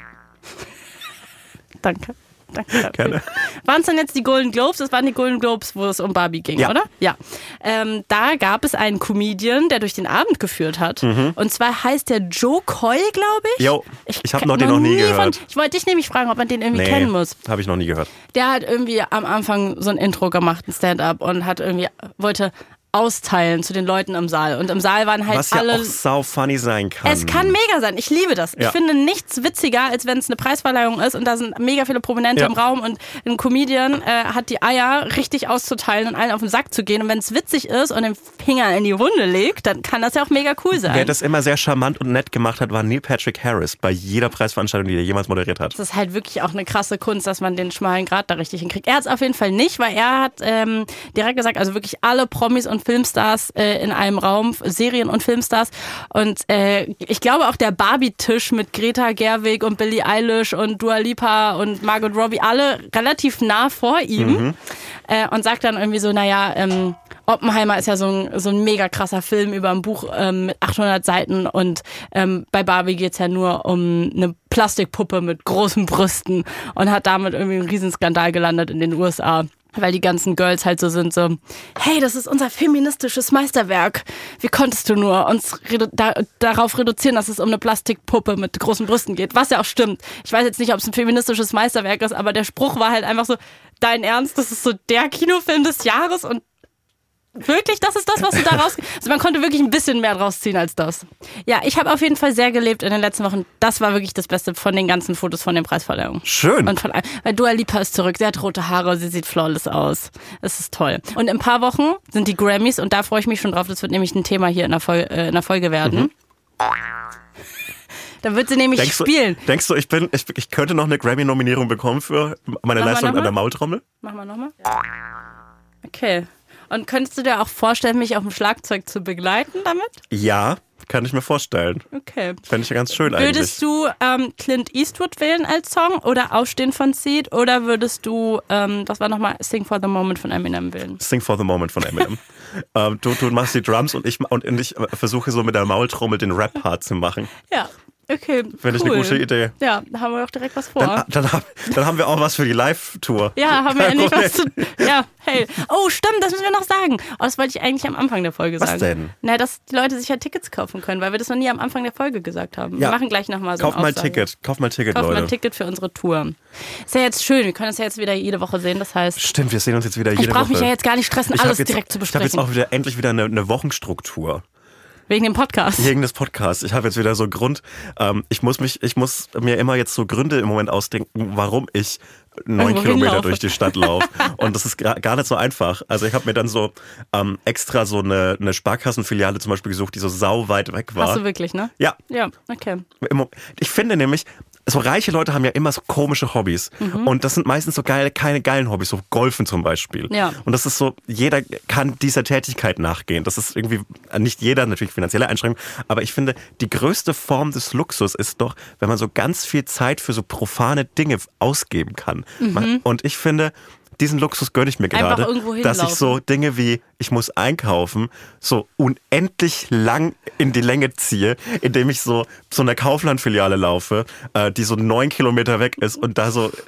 Danke. Gerne. Waren es denn jetzt die Golden Globes? Das waren die Golden Globes, wo es um Barbie ging, oder? Ja. Da gab es einen Comedian, der durch den Abend geführt hat. Und zwar heißt der Joe Coy, glaube ich. Jo, ich habe den noch nie gehört. Ich wollte dich nämlich fragen, ob man den irgendwie kennen muss. Habe ich noch nie gehört. Der hat irgendwie am Anfang so ein Intro gemacht, ein Stand-up und wollte austeilen zu den Leuten im Saal. Und im Saal waren halt alle... Was ja auch sau funny sein kann. Es kann mega sein. Ich liebe das. Ja. Ich finde nichts witziger, als wenn es eine Preisverleihung ist und da sind mega viele Prominente im Raum und ein Comedian hat die Eier richtig auszuteilen und allen auf den Sack zu gehen. Und wenn es witzig ist und den Finger in die Wunde legt, dann kann das ja auch mega cool sein. Wer das immer sehr charmant und nett gemacht hat, war Neil Patrick Harris bei jeder Preisveranstaltung, die er jemals moderiert hat. Das ist halt wirklich auch eine krasse Kunst, dass man den schmalen Grat da richtig hinkriegt. Er hat es auf jeden Fall nicht, weil er hat direkt gesagt, also wirklich alle Promis und Filmstars in einem Raum, Serien- und Filmstars. Und ich glaube auch der Barbie-Tisch mit Greta Gerwig und Billie Eilish und Dua Lipa und Margot Robbie, alle relativ nah vor ihm. Und sagt dann irgendwie so, naja, Oppenheimer ist ja so ein mega krasser Film über ein Buch mit 800 Seiten und bei Barbie geht's ja nur um eine Plastikpuppe mit großen Brüsten und hat damit irgendwie einen Riesenskandal gelandet in den USA. Weil die ganzen Girls halt so sind, so, hey, das ist unser feministisches Meisterwerk. Wie konntest du nur uns darauf reduzieren, dass es um eine Plastikpuppe mit großen Brüsten geht? Was ja auch stimmt. Ich weiß jetzt nicht, ob es ein feministisches Meisterwerk ist, aber der Spruch war halt einfach so, dein Ernst, das ist so der Kinofilm des Jahres und wirklich, das ist das, was du da raus... Also man konnte wirklich ein bisschen mehr draus ziehen als das. Ja, ich habe auf jeden Fall sehr gelebt in den letzten Wochen. Das war wirklich das Beste von den ganzen Fotos von den Preisverleihungen. Schön. Und weil Dua Lipa ist zurück. Sie hat rote Haare, sie sieht flawless aus. Es ist toll. Und in ein paar Wochen sind die Grammys und da freue ich mich schon drauf. Das wird nämlich ein Thema hier in der Folge werden. Da wird sie nämlich spielen. Denkst du, ich könnte noch eine Grammy-Nominierung bekommen für meine Leistung an der Maultrommel? Machen wir nochmal. Okay. Und könntest du dir auch vorstellen, mich auf dem Schlagzeug zu begleiten damit? Ja, kann ich mir vorstellen. Okay. Fände ich ja ganz schön eigentlich. Würdest du Clint Eastwood wählen als Song oder Aufstehen von Seed oder würdest du, was war nochmal, Sing for the Moment von Eminem wählen? Sing for the Moment von Eminem. Du machst die Drums und ich versuche so mit der Maultrommel den Rap-Part zu machen. Ja. Okay, Finde ich eine gute Idee. Ja, da haben wir doch direkt was vor. Dann haben wir auch was für die Live-Tour. Ja, haben wir endlich was zu... Ja, hey. Oh, stimmt, das müssen wir noch sagen. Oh, das wollte ich eigentlich am Anfang der Folge sagen. Was denn? Na, dass die Leute sich ja Tickets kaufen können, weil wir das noch nie am Anfang der Folge gesagt haben. Ja. Wir machen gleich nochmal so eine Kauf mal Aussage. Ticket, Leute. Kauf mal ein Ticket für unsere Tour. Ist ja jetzt schön, wir können uns ja jetzt wieder jede Woche sehen, das heißt... Stimmt, wir sehen uns jetzt wieder jede Woche. Ich brauche mich ja jetzt gar nicht stressen, alles direkt zu besprechen. Ich habe jetzt auch endlich wieder eine Wochenstruktur. Wegen dem Podcast. Wegen des Podcasts. Ich habe jetzt wieder so Grund, ich muss mir immer jetzt so Gründe im Moment ausdenken, warum ich 9 Kilometer durch die Stadt laufe. Und das ist gar nicht so einfach. Also ich habe mir dann so extra so eine Sparkassenfiliale zum Beispiel gesucht, die so sau weit weg war. Hast du wirklich, ne? Ja. Ja, okay. Ich finde nämlich, so reiche Leute haben ja immer so komische Hobbys. Und das sind meistens so keine geilen Hobbys, so Golfen zum Beispiel. Ja. Und das ist so, jeder kann dieser Tätigkeit nachgehen. Das ist irgendwie, nicht jeder, natürlich finanzielle Einschränkungen, aber ich finde, die größte Form des Luxus ist doch, wenn man so ganz viel Zeit für so profane Dinge ausgeben kann. Und ich finde, diesen Luxus gönne ich mir gerade, dass ich so Dinge wie, ich muss einkaufen, so unendlich lang in die Länge ziehe, indem ich so einer Kaufland-Filiale laufe, die so 9 Kilometer weg ist und da so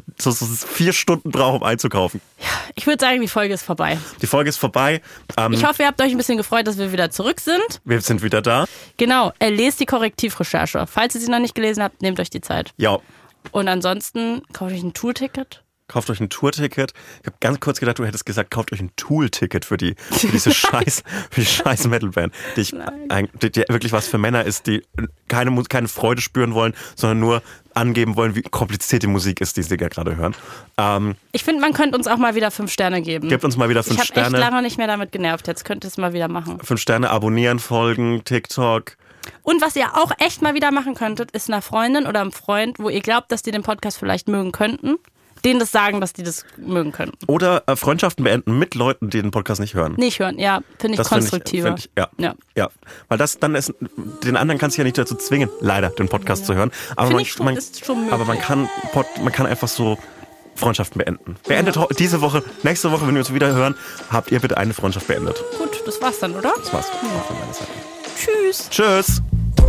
4 Stunden brauche, um einzukaufen. Ja, ich würde sagen, die Folge ist vorbei. Die Folge ist vorbei. Ich hoffe, ihr habt euch ein bisschen gefreut, dass wir wieder zurück sind. Wir sind wieder da. Genau, lest die Korrektivrecherche. Falls ihr sie noch nicht gelesen habt, nehmt euch die Zeit. Ja. Und ansonsten kauft euch ein Tourticket. Kauft euch ein Tourticket. Ich habe ganz kurz gedacht, du hättest gesagt, kauft euch ein Tool-Ticket für diese scheiß Metalband, die wirklich was für Männer ist, die keine Freude spüren wollen, sondern nur angeben wollen, wie kompliziert die Musik ist, die sie gerade hören. Ich finde, man könnte uns auch mal wieder 5 Sterne geben. Gebt uns mal wieder 5 Sterne. Ich habe echt lange nicht mehr damit genervt. Jetzt könnt ihr es mal wieder machen. 5 Sterne, abonnieren, folgen, TikTok. Und was ihr auch echt mal wieder machen könntet, ist einer Freundin oder einem Freund, wo ihr glaubt, dass die den Podcast vielleicht mögen könnten, denen das sagen, dass die das mögen könnten. Oder Freundschaften beenden mit Leuten, die den Podcast nicht hören. Nicht hören, ja. Finde ich konstruktiver. Ja. Weil den anderen kannst du ja nicht dazu zwingen, leider, den Podcast zu hören. Aber ist schon möglich. Aber man kann einfach so Freundschaften beenden. Beendet diese Woche, nächste Woche, wenn wir uns wieder hören, habt ihr bitte eine Freundschaft beendet. Gut, das war's dann, oder? Das war's von meiner Seite. Tschüss. Tschüss.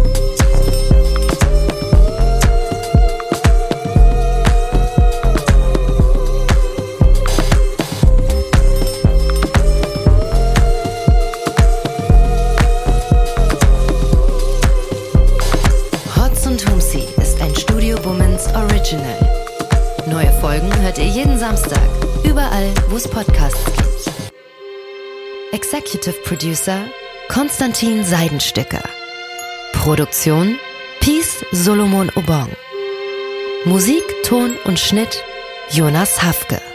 Hotz und Humsi ist ein Studio Womans Original. Neue Folgen hört ihr jeden Samstag, überall, wo es Podcasts gibt. Executive Producer Konstantin Seidenstücker. Produktion Peace Solomon Obong. Musik, Ton und Schnitt Jonas Hafke.